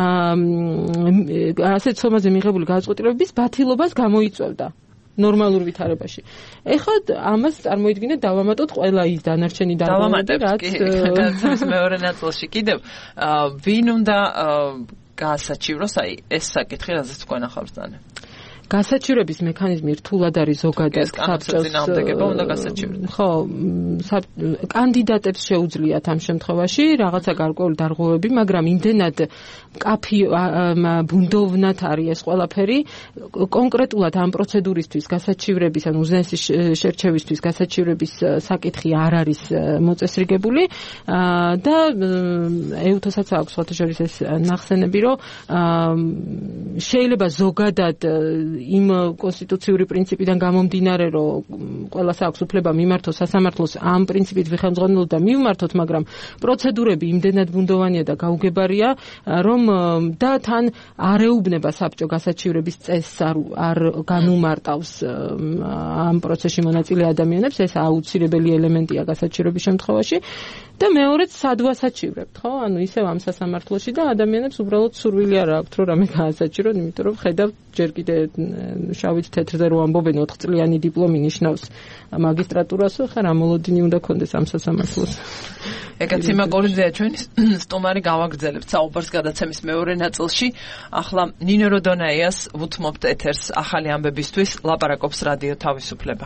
Speaker 3: ასეთ სხდომაზე მიღებული გადაწყვეტილებების ბათილობას გამოიწვევდა ნორმალურ ვითარებაში. ეხლა ამას წარმოიდგინეთ დავამატოთ ყველა ის დანარჩენი
Speaker 2: დარღვევები, რაც გადაცემის მეორე ნაწილში კიდევ ვინ უნდა გაასაჩივროს აი ეს საკითხი, რაზეც თქვენ ახალს დანე.
Speaker 3: გასაჩივრების მექანიზმი რთულად არის ზოგადად
Speaker 2: საბჭოს წინააღმდეგობა უნდა გასაჩივრდეს.
Speaker 3: ხო, კანდიდატებს შეუძლიათ ამ შემთხვევაში რაღაცა გარკვეული დარღვევები, მაგრამ იმდენად კაფი ბუნდოვნად არის ეს ყველაფერი, კონკრეტულად ამ პროცედურისთვის გასაჩივრების ან უზენაესი შერჩევისთვის გასაჩივრების საკითხი არ არის მოწესრიგებული და ეუთოსაც აქვს სხვათა შორის ეს ნახსენები, რომ შეიძლება ზოგადად იმ კონსტიტუციური პრინციპიდან გამომდინარე, რომ ყველას აქვს უფლება მიმართოს სასამართლოს ამ პრინციპით ვიხელმძღვანელოთ და მივმართოთ, მაგრამ პროცედურები იმდენად ბუნდოვანია და გაუგებარია, რომ და თან არეუბნება საბჭო გასაჩივრების წესს არ არ განუმარტავს ამ პროცესში მონაწილე ადამიანებს, ეს აუცილებელი ელემენტია გასაჩივრების შემთხვევაში. და მეორეც სად ვასაჩივრებთ, ხო? ანუ ისევ ამ სასამართლოში და ადამიანებს უბრალოდ სურვილი არ აქვთ, რომ რამე გაასაჩივრონ, იმიტომ რომ ხედავთ ჯერ კიდე შავით თეთრზე რო ამბობენ ოთხ წლიანი დიპლომი ნიშნავს მაგისტრატურას, ხო რა მოლოდინი უნდა კონდეს ამ სასამართლოს.
Speaker 2: ეგეც იმაკორიდია ჩვენი სტუმარი გავაგრძელებთ საუბარს გადაცემის მეორე ნაწილში. ახლა ნინო როდონაიას ვუთმობთ ეთერს ახალი ამბებისთვის, ლაპარაკობს რადიო თავისუფლება.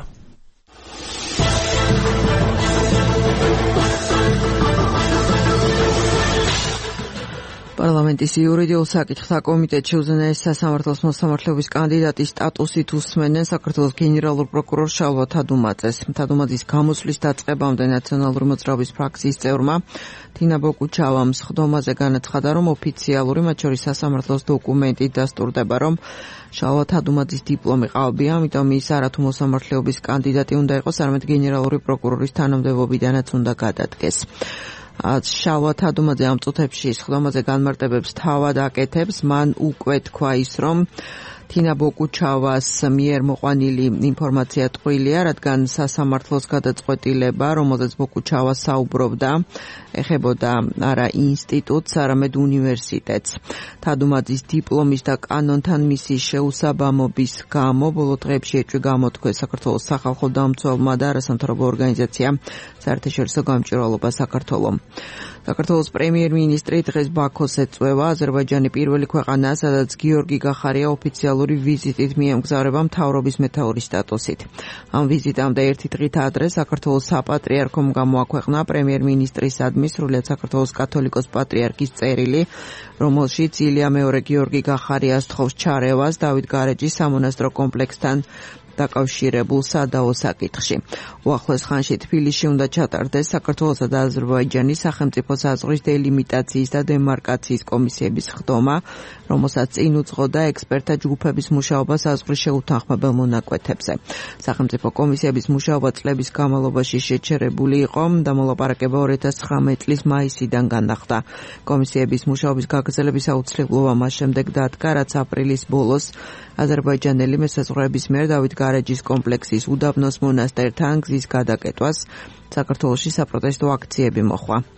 Speaker 5: პარლამენტის იურიდიულ საკითხთა კომიტეტში უზენაესი სასამართლოს მოსამართლეობის კანდიდატის სტატუსით უსმენენ საქართველოს გენერალურ პროკურორ შალვა თადუმაძეს. თადუმაძის გამოსვლის დაწყებამდე ნაციონალური მოძრაობის ფრაქციის წევრმა თინა ბოკუჩავამ სხდომაზე განაცხადა, რომ ოფიციალური, მათ შორის სასამართლოს დოკუმენტით დასტურდება, რომ შალვა თადუმაძის დიპლომი ყალბია, ამიტომ ის არათუ მოსამართლეობის კანდიდატი უნდა იყოს, არამედ გენერალური პროკურორის თანამდებობიდანაც უნდა გადადგეს. შალვა თადუმაძე ამ წუთებში სხდომაზე განმარტებებს თავად აკეთებს, მან უკვე თქვა ის, რომ თინა ბოკუჩავას მიერ მოყვანილი ინფორმაცია ტყუილია, რადგან სასამართლოს გადაწყვეტილება, რომელზეც ბოკუჩავა საუბრობდა, ეხებოდა არა ინსტიტუტს, არამედ უნივერსიტეტს. თადუმაძის დიპლომის და კანონთან მისი შეუსაბამობის გამო ბოლო დღეებში ეჭვი გამოთქვეს საქართველოს სახალხო დამცველმა და არასამთავრობო ორგანიზაციამ საერთაშორისო გამჭვირვალობა საქართველოს. საქართველოს პრემიერ-მინისტრი დღეს ბაქოს ეწვევა, აზერბაიჯანი პირველი ქვეყანაა, სადაც გიორგი გახარია ოფიციალური ვიზიტით მიემგზავრება მთავრობის მეთაურის სტატუსით. ამ ვიზიტამდე ერთი დღით ადრე საქართველოს საპატრიარქომ გამოაქვეყნა პრემიერ-მინისტრისადმი სრულიად საქართველოს კათოლიკოს პატრიარქის წერილი, რომელშიც ილია მეორე გიორგი გახარიას თხოვს ჩარევას დავით გარეჯის სამონასტრო კომპლექსთან დაკავშირებულ სადაო საკითხში. უახლოეს ხანში თბილისში უნდა ჩატარდეს საქართველოსა და აზერბაიჯანის სახელმწიფო საზღვრის დელიმიტაციის და დემარკაციის კომისიების ხდომა, რომელსაც წინ უძღოდა ექსპერტთა ჯგუფების მუშაობა საზღვრის შეუთანხმებელ მონაკვეთებზე. სახელმწიფო კომისიების მუშაობა წლების განმავლობაში შეჩერებული იყო და მოლაპარაკება ორი ათას ცხრამეტი წლის მაისიდან განახლდა. კომისიების მუშაობის გაგრძელების აუცილებლობა მას შემდეგ დადგა, რაც აპრილის ბოლოს აზერბაიჯანელი მესაზღვრეების მიერ დავით გარეჯის კომპლექსის უდაბნოს მონასტერთან გზის გადაკეტვას საქართველოში საპროტესტო აქციები მოხდა.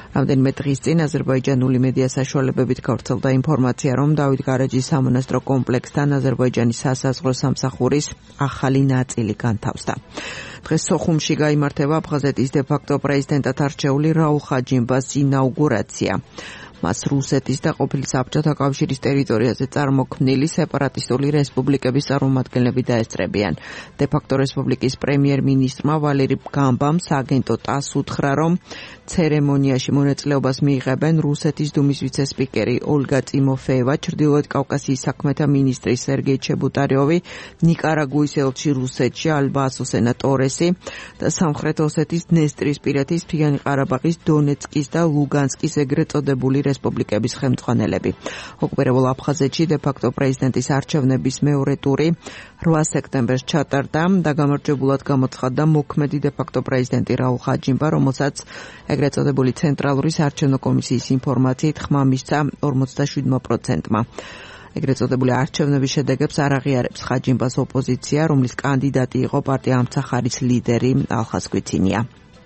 Speaker 5: რამდენიმე დღის წინ აზერბაიჯანული მედია საშუალებებით გავრცელდა ინფორმაცია, რომ დავით გარეჯის სამონასტრო კომპლექსთან აზერბაიჯანის სასაზღვრო სამსახურის ახალი ნაწილი განთავსდა. დღეს სოხუმში გაიმართება აფხაზეთის დე-ფაქტო პრეზიდენტად არჩეული რაულ ხაჯიმბას ინაუგურაცია. მას რუსეთის და ყოფილი საბჭოთა კავშირის ტერიტორიაზე წარმოქმნილი სეპარატისტული რესპუბლიკების წარმომადგენლები დაესწრებიან. დე-ფაქტო რესპუბლიკის პრემიერ-მინისტრმა ვალერი გამბამ სააგენტო ტას უთხრა, რომ ცერემონიაში მონაწილეობას მიიღებენ რუსეთის დუმის ვიცე-სპიკერი ოლგა ტიმოფეევა, ჩრდილოეთ კავკასიის საქმეთა მინისტრი სერგეი ჩებუტარიოვი, ნიკარაგუის ელჩი რუსეთში ალბასო სენატორესი და სამხრეთ ოსეთის დნესტრისპირეთის, მთიანი ყარაბაღის, დონეცკის და ლუგანსკის ეგრეთ წოდებული რესპუბლიკების ხელმძღვანელები. ოკუპირებულ აფხაზეთში დე-ფაქტო პრეზიდენტის არჩევნების მეორე ტური რვა სექტემბერს ჩატარდა და გამარჯვებულად გამოცხადდა მოქმედი დე-ფაქტო პრეზიდენტი რაულ ხაჯიმბა, რომელსაც ეგრეთ წოდებული ცენტრალური საარჩევნო კომისიის ინფორმაციით ხმა მისცა ორმოცდაშვიდმა პროცენტმა. ეგრეთ წოდებული არჩევნების შედეგებს არ აღიარებს ხაჯიმბას ოპოზიცია, რომლის კანდიდატი იყო პარტია ამცახარის ლიდერი ალხას კვიცინია.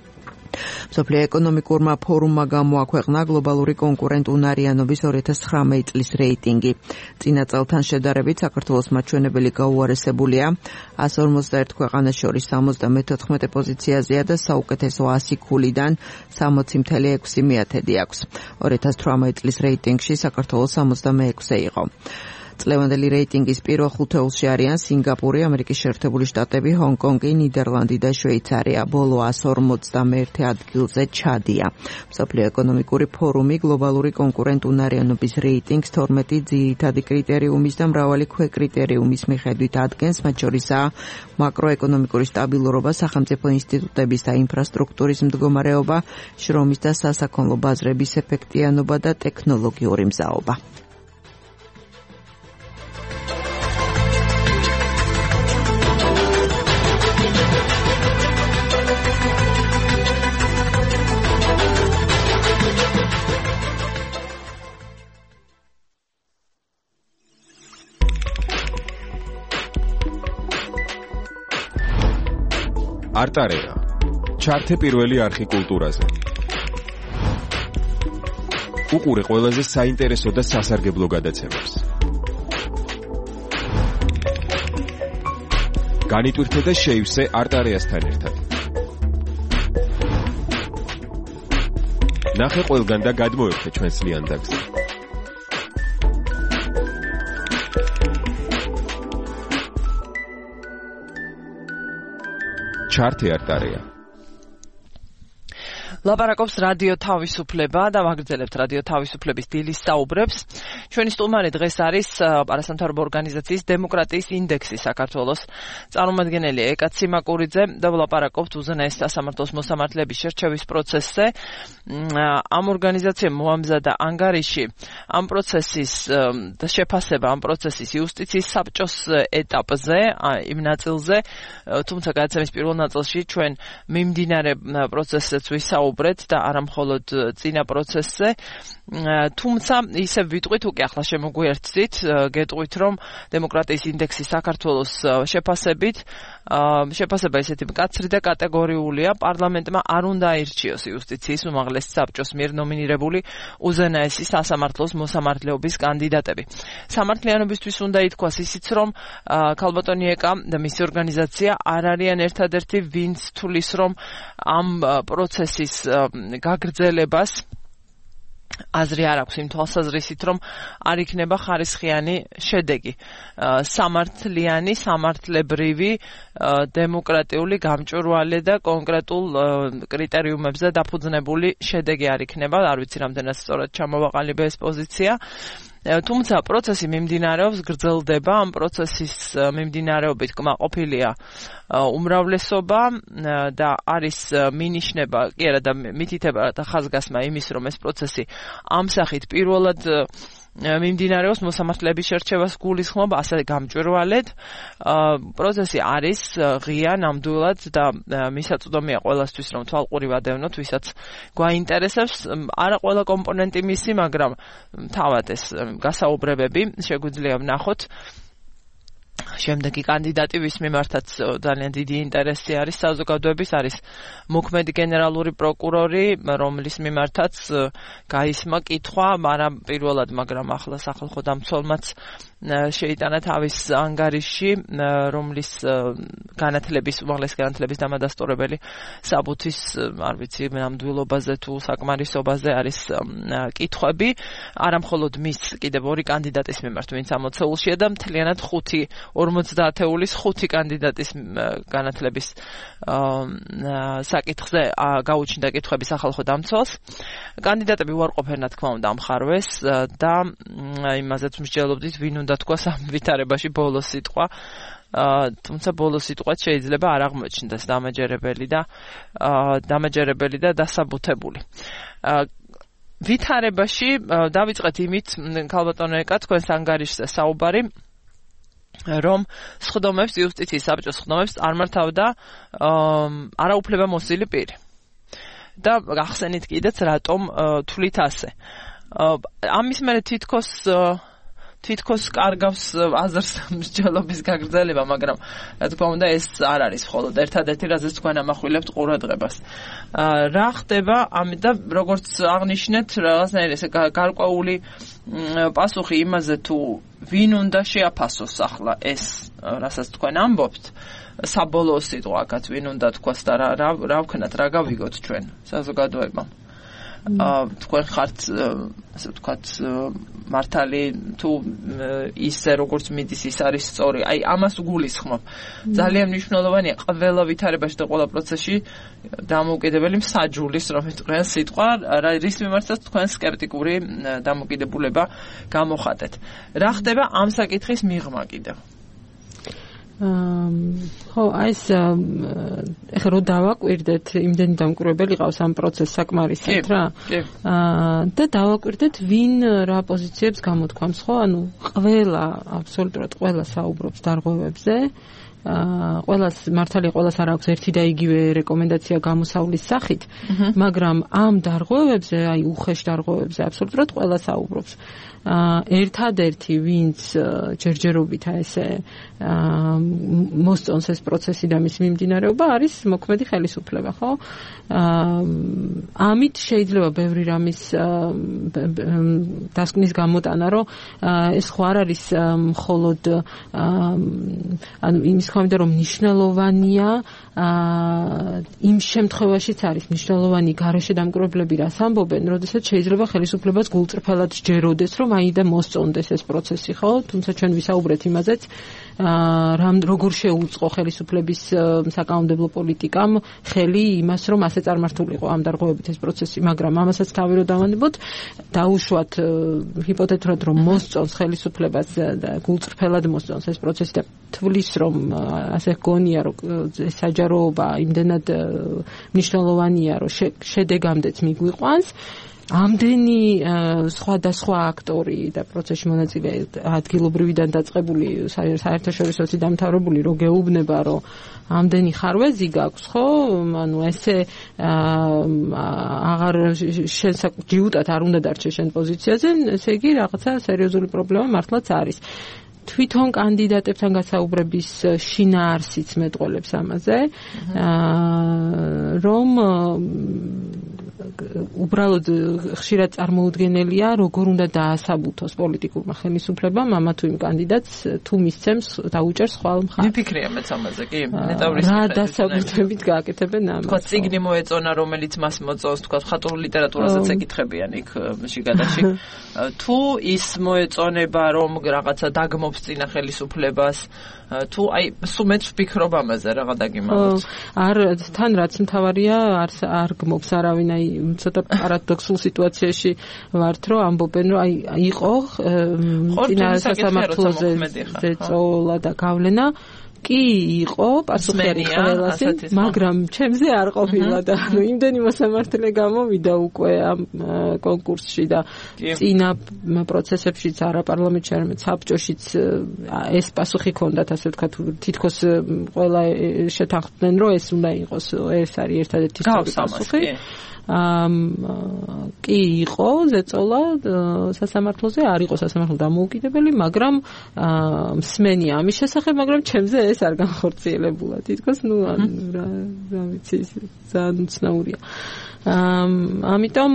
Speaker 5: მსოფლიო ეკონომიკურმა ფორუმმა გამოაქვეყნა გლობალური კონკურენტუნარიანობის ორი ათას ცხრამეტი წლის რეიტინგი. წინა წელთან შედარებით საქართველოს მაჩვენებელი გაუარესებულია. ასი ორმოცდაერთი ქვეყანას შორის სამოცდამეთოთხმეტე პოზიციაზეა და საუკეთესო ასი ქულიდან სამოცი целых ექვსი დесятых აქვს. ორი ათას თვრამეტი წლის რეიტინგში საქართველოს სამოცდამეექვსე იყო. წლევანდელი რეიტინგის პირველ ხუთეულში არიან სინგაპური, ამერიკის შეერთებული შტატები, ჰონგ-კონგი, ნიდერლანდი და შვეიცარია. ბოლო ასი ორმოცდამეერთე ადგილზე ჩადია. მსოფლიო ეკონომიკური ფორუმი გლობალური კონკურენტუნარიანობის რეიტინგს თორმეტი ძირითადი კრიტერიუმის და მრავალი ქვეკრიტერიუმის მიხედვით ადგენს, მათ შორისაა მაკროეკონომიკური სტაბილურობა, სახელმწიფო ინსტიტუტების და ინფრასტრუქტურის მდგომარეობა, შრომის და სასაქონლო ბაზრების ეფექტიანობა და ტექნოლოგიური მზაობა.
Speaker 6: არტარეა. ჩართე პირველი არხი კულტურაზე. უყურე ყველაზე საინტერესო და სასარგებლო გადაცემებს. განიტვირთე და შეივსე არტარეასთან ერთად. ნახე ყველგან და გადმოერთე ჩვენს ლიანდაგზე. ჩართე არტარეა.
Speaker 2: ლაპარაკობს რადიო თავისუფლება და ვაგრძელებთ რადიო თავისუფლების დილის საუბრებს. ჩვენი სტუმარი დღეს არის პარასამთავრობო ორგანიზაციის დემოკრატიის ინდექსი საქართველოს წარმომადგენელი ეკა ციმაკურიძე და ვლაპარაკობთ უზენაეს სასამართლოს მოსამართლეების შერჩევის პროცესზე. ამ ორგანიზაციამ მოამზადა ანგარიში ამ პროცესის და შეფასება ამ პროცესის იუსტიციის საბჭოს ეტაპზე, იმ ნაწილზე, თუმცა გადაცემის პირველ ნაწილში ჩვენ მიმდინარე პროცესზეც ვისაუბრეთ და არა მხოლოდ წინა პროცესზე, თუმცა ისევ ვიტყვით უკვე ახლა შემოგვიერთდით, გეტყვით რომ დემოკრატიის ინდექსი საქართველოს შეფასებით, შეფასება ისეთი მკაცრი და კატეგორიულია, პარლამენტმა არ უნდა აირჩიოს იუსტიციის უმაღლესი საბჭოს მიერ ნომინირებული უზენაესი სასამართლოს მოსამართლეობის კანდიდატები. სამართლიანობისთვის უნდა ითქვას ისიც, რომ ქალბატონი ეკა და მისი ორგანიზაცია არ არიან ერთადერთი, ვინც თulis რომ ამ პროცესის გაგრძელებას აზრი არ აქვს იმ თვალსაზრისით, რომ არ იქნება ხარისხიანი შედეგი. სამართლიანი, სამართლებრივი, დემოკრატიული, გამჭვირვალე და კონკრეტულ კრიტერიუმებზე დაფუძნებული შედეგი არ იქნება. არ ვიცი რამდენად სწორად ჩამოვაყალიბე ეს პოზიცია. თუმცა პროცესი მიმდინარეობს, გრძელდება, ამ პროცესის მიმდინარეობით კმაყოფილია უმრავლესობა და არის მინიშნება, კი არა და მითითება და ხაზგასმა იმის, რომ ეს პროცესი ამ სახით პირველად მიმდინარეობს მოსამართლეების შერჩევას გულისხმობ, ასე გამჭვირვალედ. პროცესი არის ღია, ნამდვილად და მისაწვდომია ყველასთვის, რომ თვალყური ვადევნოთ, ვისაც გვაინტერესებს. არა ყველა კომპონენტი მისი, მაგრამ თავად ეს გასაუბრებები შეგვიძლია ვნახოთ შემდეგი კანდიდატი, ვის მიმართაც ძალიან დიდი ინტერესი არის საზოგადოების, არის მოქმედი გენერალური პროკურორი, რომლის მიმართაც გაისმა კითხვა, არა პირველად, მაგრამ ახლა სახალხო დამცველმაც შეიტანა თავის ანგარიში, რომლის განათლების, უმაღლესი განათლების დამადასტურებელი საბუთის, არ ვიცი, ნამდვილობაზე თუ საკმარისობაზე არის კითხვები, არა მხოლოდ მის კიდევ ორი კანდიდატის მიმართ, ვინც ამოცეულშია და მთლიანად ხუთი ორმოცდაათეულის ხუთი კანდიდატის განათლების საკითხზე გაუჩნდა კითხვები სახალხო დამცველს. კანდიდატები უარყოფენ, რა თქმა უნდა, ამხარვეს და იმაზეც მსჯელობდით, ვინ უნდა თქვას ამ ვითარებაში ბოლო სიტყვა. თუმცა ბოლო სიტყვა შეიძლება არ აღმოჩნდეს დამაჯერებელი და დამაჯერებელი და დასაბუთებული. ვითარებაში დავიწყეთ იმით, ქალბატონო ეკა, თქვენს ანგარიშზე საუბარი, რომ სხდომებს, იუსტიციის საბჭოს სხდომებს არ მართავდა არაუფლებამოსილი პირი. და გახსენით კიდეც, რატომ თვლით ასე. ამის მერე თითქოს თითქოს კარგავს აზრს მსჯელობის გაგრძელება, მაგრამ რა თქმა უნდა ეს არ არის მხოლოდ ერთადერთი, რაზეც თქვენ ამახვილებთ ყურადღებას. რა ხდება ამიტომ, როგორც აღნიშნეთ, რაღაცნაირი ესე გარკვეული პასუხი იმაზე, თუ ვინ უნდა შეაფასოს ახლა ეს, რასაც თქვენ ამბობთ, საბოლოო სიტყვა აქაც ვინ უნდა თქვას და რა რა ვქნათ, რა გავიგოთ ჩვენ საზოგადოებამ. თქვენ ხართ, ასე ვთქვათ, მართალი თუ ისე როგორც მიდის ის არის სწორი. აი ამას გულისხმობ. ძალიან მნიშვნელოვანია ყველა ვითარებაში და ყველა პროცესში დამოუკიდებელი მსაჯულის, რომ თქვენ სიტყვა, რის მიმართაც თქვენ სკეპტიკური დამოკიდებულება გამოხატეთ. რა ხდება ამ საკითხის მიღმა კიდევ?
Speaker 3: ხო, აი ეს ეხლა რო დავაკვირდეთ, იმდენი დამკვირვებელი ყავს ამ პროცესს საკმარისად რა. და დავაკვირდეთ, ვინ რა პოზიციებს გამოთქვამს, ხო? ანუ ყველა, აბსოლუტურად ყველა საუბრობს დარღვევებზე. ყველას მართალია, ყველას არ აქვს ერთი და იგივე რეკომენდაცია გამოსავლის სახით, მაგრამ ამ დარღვევებზე, აი უხეშ დარღვევებზე აბსოლუტურად ყველა საუბრობს. ერთადერთი, ვინც ჯერჯერობით ესე მოსწონს ეს პროცესი და მის მიმდინარეობა არის მოქმედი ხელისუფლება, ხო? ამით შეიძლება ბევრი რამის დასკვნის გამოტანა, რომ ეს ხო არ არის მხოლოდ ანუ იმის ხომდა, რომ მნიშვნელოვანია იმ შემთხვევაშიც არის მნიშვნელოვანი გარეშე დამკვირვებლები რას ამბობენ, როდესაც შეიძლება ხელისუფლებას გულწრფელად სჯეროდეს, რომ აი და მოსწონდეს ეს პროცესი, ხო? თუმცა ჩვენ ვისაუბრეთ იმაზეც, რამ როგორ შეუწყო ხელისუფლების საკანონმდებლო პოლიტიკამ ხელი იმას, რომ ასე წარმართულიყო ამ დარღვევებით ეს პროცესი, მაგრამ ამასაც თავი რო დავანებოთ, დაუშვათ ჰიპოთეტურად, რომ მოსწონს ხელისუფლებას და გულწრფელად მოსწონს ეს პროცესი და თვლის, რომ ასე გონია, რომ ეს საჯაროობა იმდენად მნიშვნელოვანია, რომ შედეგამდეც მიგვიყვანს. ამდენი სხვადასხვა აქტორი და პროცესში მონაწილე ადგილობრივიდან დაწყებული საერთაშორისო დამთავრებული რო გეუბნება, რომ ამდენი ხარვეზი გაქვს, ხო? ანუ ესე აღარ შენ ჯიუტად არ უნდა დარჩე შენ პოზიციაზე, ესე იგი რაღაცა სერიოზული პრობლემა მართლაც არის. თვითონ კანდიდატებთან გასაუბრების შინაარსიც მეტყველებს ამაზე, რომ უბრალოდ ხშირად წარმოუდგენელია, როგორ უნდა დაასაბუთოს პოლიტიკურმა ხელისუფლებამ ამა თუ იმ კანდიდატს თუ მისცემს დაუჭერს ხვალ მხარს.
Speaker 2: მიფიქრია მეც ამაზე, კი, ნეტავრის
Speaker 3: რა დასაბუთებით გააკეთებენ ამას.
Speaker 2: თქვა წიგნი მოეწონა, რომელიც მას მოწონს, თქვა ხატურ ლიტერატურასაც ეკითხებიან იქ შიგადაში. თუ ის მოეწონება, რომ რაღაცა დაგმობს წინა ხელისუფლებას, თუ აი სულ მეც ვფიქრობ ამაზე, რაღა დაგიმალოთ.
Speaker 3: არ თან რაც მთავარია, არ არ გმობს არავინ, აი ცოტა პარადოქსულ სიტუაციაში ვართ, რომ ამბობენ, რომ აი იყო წინა სასამართლოზე ზეწოლა და გავლენა, კი იყო პასუხი ყველასი, მაგრამ ჩემზე არ ყოფილა და ანუ იმდენი მოსამართლე გამოვიდა უკვე ამ კონკურსში და წინა პროცესებშიც არა პარლამენტში, არამედ საბჭოშიც ეს პასუხი ჰქონდათ, ასე ვთქვათ, თითქოს ყველა შეთანხმდნენ, რომ ეს უნდა იყოს, ეს არის ერთადერთი პასუხი. ამ კი იყო ზეწოლა სასამართლოზე, არ იყო სასამართლო დამოუკიდებელი, მაგრამ მსმენია ამის შესახებ, მაგრამ ჩემზე ეს არ განხორციელებულა. თითქოს ნუ რა რა ვიცი, ძალიან უცნაურია. ამიტომ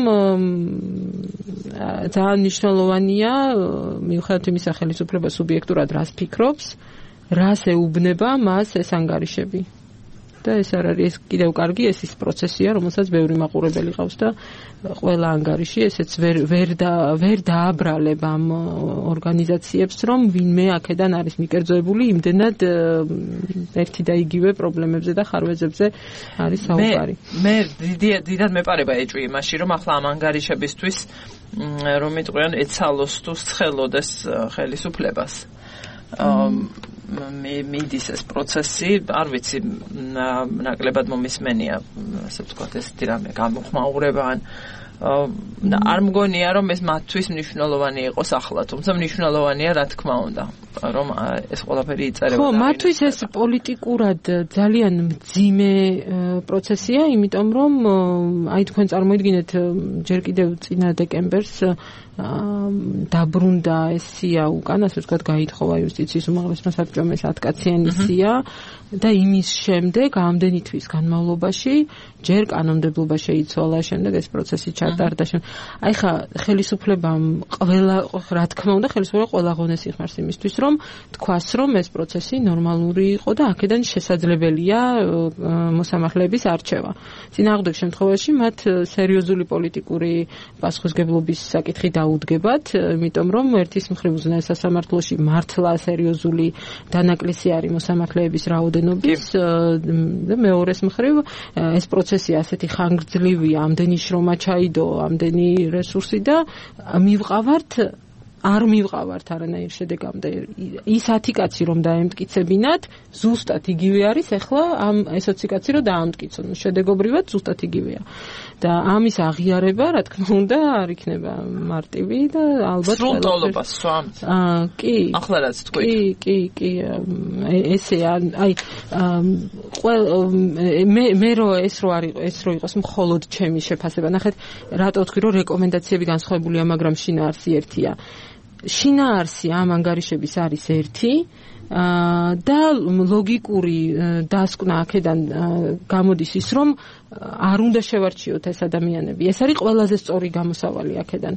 Speaker 3: ძალიან მნიშვნელოვანია მიუხედავად იმისა, ხელისუფლება სუბიექტურად რას ფიქრობს, რას ეუბნება მას ეს ანგარიშები. და ეს არ არის კიდევ კარგი, ეს ის პროცესია, რომელსაც ბევრი მაყურებელი ყავს და ყველა ანგარიში ესეც ვერ ვერ და ვერ დააბრალებ ამ ორგანიზაციებს, რომ ვინმე აქედან არის მიკერძოებული იმდენად ერთი და იგივე პრობლემებზე და ხარვეზებზე არის საუბარი. მე მე დიდად მეპარება ეჭვი იმაში, რომ ახლა ამ ანგარიშებისთვის რომ იტყვიან ეცალოს თუ ცხელოდეს ხელისუფლებას. მე მიდის ეს პროცესი, არ ვიცი, ნაკლებად მომისმენია, ასე ვთქვათ, ეს რამე გამოხმაურება ან არ მგონია, რომ ეს მათთვის მნიშვნელოვანი იყოს ახლა, თუმცა მნიშვნელოვანია, რა თქმა უნდა, რომ ეს ყველაფერი იწერება. ხო, მათთვის ეს პოლიტიკურად ძალიან მძიმე პროცესია, იმიტომ რომ აი თქვენ წარმოიდგინეთ, ჯერ კიდევ წინა დეკემბერს დაბრუნდა ეს სია უკან, ასე ვთქვათ, გაითხოვა იუსტიციის უმაღლესმა საბჭომ ეს ათკაციანი სია და იმის შემდეგ ამდენი თვის განმავლობაში ჯერ კანონმდებლობა შეიცვალა, შემდეგ ეს პროცესი ჩატარდა. აი ხა ხელისუფლებამ ყველა რა თქმა უნდა ხელისუფლება ყველა ღონეს იხმარს იმისთვის, რომ თქვას, რომ ეს პროცესი ნორმალური იყო და აქედან შესაძლებელია მოსამართლეების არჩევა. წინააღმდეგ შემთხვევაში მათ სერიოზული პოლიტიკური პასუხისმგებლობის საკითხი დაუდგებათ, იმიტომ რომ ერთის მხრივ უზნაეს სასამართლოში მართლა სერიოზული დანაკლისი არის მოსამართლეების რაოდენობის და მეორეს მხრივ ეს პროცესი ასეთი ხანგრძლივია, ამდენი შრომა ჩაიდო, ამდენი რესურსი და მივყავართ არ მივყავართ არანაირ შედეგამდე. ის ათი კაცი რომ დაემტკიცებინათ, ზუსტად იგივე არის ახლა ამ ეს ოცი კაცი რომ დაამტკიცონ. შედეგობრივად ზუსტად იგივეა. და ამის აღიარება, რა თქმა უნდა, არ იქნება მარტივი და ალბათ
Speaker 2: სრულტოლობა სვამს.
Speaker 3: აა, კი.
Speaker 2: ახლა რაც თქვი.
Speaker 3: კი, კი, კი. ესე აი მე მე რო ეს რო არის, ეს რო იყოს მხოლოდ ჩემი შეფასება. ნახეთ, რატო თქვი რომ რეკომენდაციები განსხვავებულია, მაგრამ შინაარსი ერთია. შინაარსი ამ ანგარიშების არის ერთი და ლოგიკური დასკვნა აქედან გამოდის ის, რომ არ უნდა შევარჩიოთ ეს ადამიანები. ეს არის ყველაზე სწორი გამოსავალი აქედან.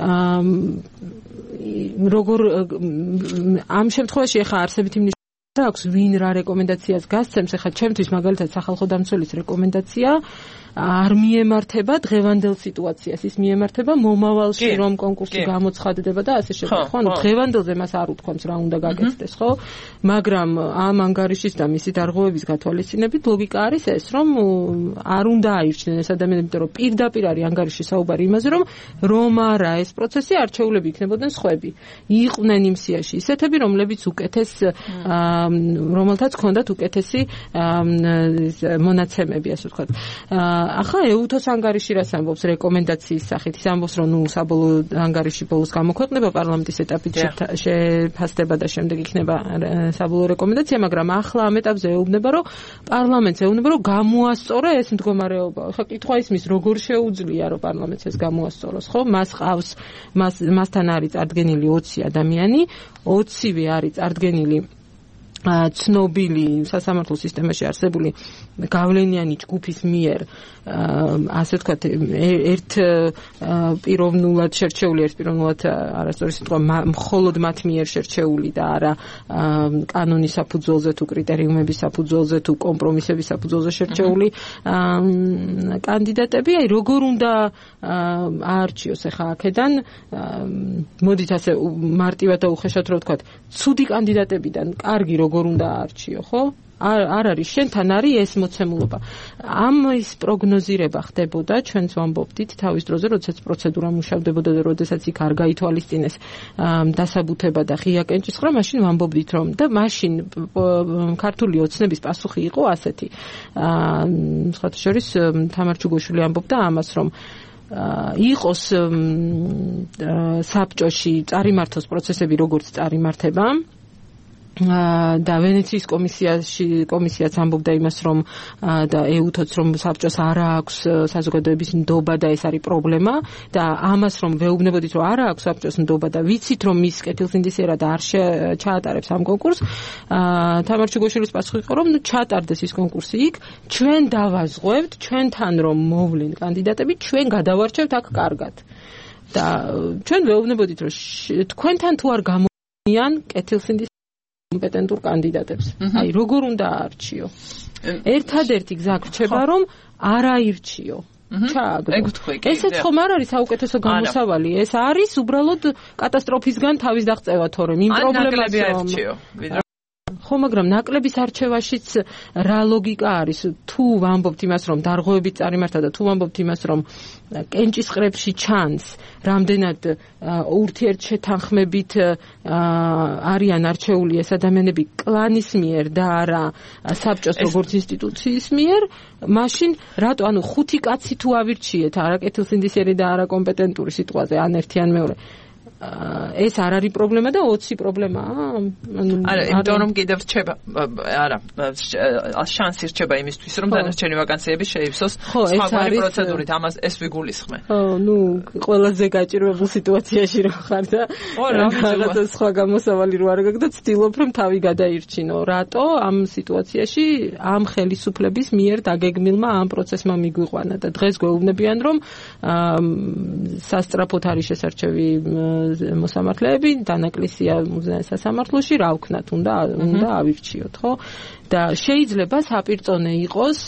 Speaker 3: როგორ ამ შემთხვევაში ახლა არსებითი მნიშვნელობა აქვს, ვინ რა რეკომენდაციას გასცემს, ახლა ჩემთვის მაგალითად სახალხო დამცველის რეკომენდაცია არ მიემართება დღევანდელ სიტუაციას, ის მიემართება მომავალში, რომ კონკურსი გამოცხადდება და ასე შემდეგ. ხო, ანუ დღევანდელზე მას არ უთქვამს რა უნდა გაკეთდეს, ხო? მაგრამ ამ ანგარიშის და მისი დარღვევების გათვალისწინებით ლოგიკა არის ეს, რომ არ უნდა აირჩნენ ეს ადამიანები, იმიტომ რომ პირდაპირ არის ანგარიში საუბარი იმაზე, რომ რომ არა ეს პროცესი არჩეულები იქნებოდნენ სხვები. იყვნენ იმ სიაში ისეთები, რომლებიც უკეთეს რომელთაც ჰქონდათ უკეთესი მონაცემები, ასე ვთქვათ. ახლა ეუთოს ანგარიში რას ამბობს რეკომენდაციის სახით? ის ამბობს, რომ ნუ საბოლოო ანგარიში ბოლოს გამოქვეყნება პარლამენტის ეტაპით შეფასდება და შემდეგ იქნება საბოლოო რეკომენდაცია, მაგრამ ახლა ამ ეტაპზე ეუბნება, რომ პარლამენტს ეუბნება, რომ გამოასწორა ეს მდგომარეობა. ახლა კითხვა ისმის, როგორ შეუძლია, რომ პარლამენტს ეს გამოასწოროს, ხო? მას ყავს, მას მასთან არის წარდგენილი ოცი ადამიანი, ოცივე არის წარდგენილი ცნობილი სასამართლო სისტემაში არსებული გავლენიანი ჯგუფის მიერ ასე ვთქვათ ერთ პიროვნულად შერჩეული, ერთ პიროვნულად არასწორი სიტყვა, მხოლოდ მათ მიერ შერჩეული და არა კანონის საფუძველზე თუ კრიტერიუმების საფუძველზე თუ კომპრომისების საფუძველზე შერჩეული კანდიდატები. აი როგორ უნდა აარჩიოს ახლა აქედან, მოდით ასე მარტივად და უხეშად რომ ვთქვათ, ცუდი კანდიდატებიდან კარგი როგორ უნდა აარჩიო, ხო? არ არის შენთან არის ეს მოცემულობა. ამის პროგნოზირება ხდებოდა, ჩვენც ვამბობდით თავის დროზე, როდესაც პროცედურა მუშავდებოდა და როდესაც იქ არ გაითვალისწინეს დასაბუთება და ღია კენჭისყრა, მაშინ ვამბობდით, რომ და მაშინ ქართული ოცნების პასუხი იყო ასეთი. სხვათა შორის თამარ ჩუგოშვილი ამბობდა ამას, რომ იყოს საბჭოში წარიმართოს პროცესები, როგორც წარიმართება და ვენეციის კომისიაში კომისიაც ამბობდა იმას, რომ და ეუთოც რომ საბჭოს არ აქვს საზოგადოების ნდობა და ეს არის პრობლემა და ამას რომ ვეუბნებოდით, რომ არ აქვს საბჭოს ნდობა და ვიცით, რომ ის კეთილსინდისიერა და არ ჩაატარებს ამ კონკურსს, თამარ ჩუგოშვილის პასუხი იყო, რომ ნუ ჩაატარდეს ის კონკურსი იქ, ჩვენ დავაზღვევთ, ჩვენთან რომ მოვლენ კანდიდატები, ჩვენ გადავარჩევთ აქ კარგად. და ჩვენ ვეუბნებოდით, რომ თქვენთან თუ არ გამოვიდნენ კეთილსინდის კომპეტენტურ კანდიდატებს. აი, როგორ უნდა აარჩიო? ერთადერთი გზა გრჩება, რომ არ აირჩიო. ჩააგდო. ესეც ხომ არ არის საუკეთესო გამოსავალი, ეს არის უბრალოდ კატასტროფისგან თავის დაღწევა, თორემ იმ პრობლემას
Speaker 2: აირჩიო.
Speaker 3: ხო, მაგრამ ნაკლების არჩევაშიც რა ლოგიკა არის? თუ ვამბობთ იმას, რომ დარღვევებით წარიმართა და თუ ვამბობთ იმას, რომ კენჭისყრებში ჩანს, რამდენად ურთიერთშეთანხმებით არიან არჩეული ეს ადამიანები კლანის მიერ და არა საბჭოს როგორც ინსტიტუციის მიერ, მაშინ რატო, ანუ ხუთი კაცი თუ ავირჩიეთ, არა კეთილსინდისიერი და არა კომპეტენტური სიტყვაზე, ან ერთი ან მეორე. ეს არ არის პრობლემა და ოცი პრობლემაა.
Speaker 2: არა, იმიტომ რომ კიდევ რჩება, არა, შანსი რჩება იმისთვის, რომ დანარჩენი ვაკანსიები შეივსოს სხვაგვარი პროცედურით, ამას ეს ვიგულისხმე.
Speaker 3: ხო, ნუ ყველაზე გაჭირვებულ სიტუაციაში რო ხარ და რაღაცა სხვა გამოსავალი რო არ გაქვს და ცდილობ რომ თავი გადაირჩინო. რატო ამ სიტუაციაში ამ ხელისუფლების მიერ დაგეგმილმა ამ პროცესმა მიგვიყვანა და დღეს გვეუბნებიან, რომ სასწრაფოდ არის შესარჩევი მოსამართლეები, დანაკლისია სასამართლოში, რა ვქნათ, უნდა უნდა ავირჩიოთ, ხო? და შეიძლება საპირწონე იყოს,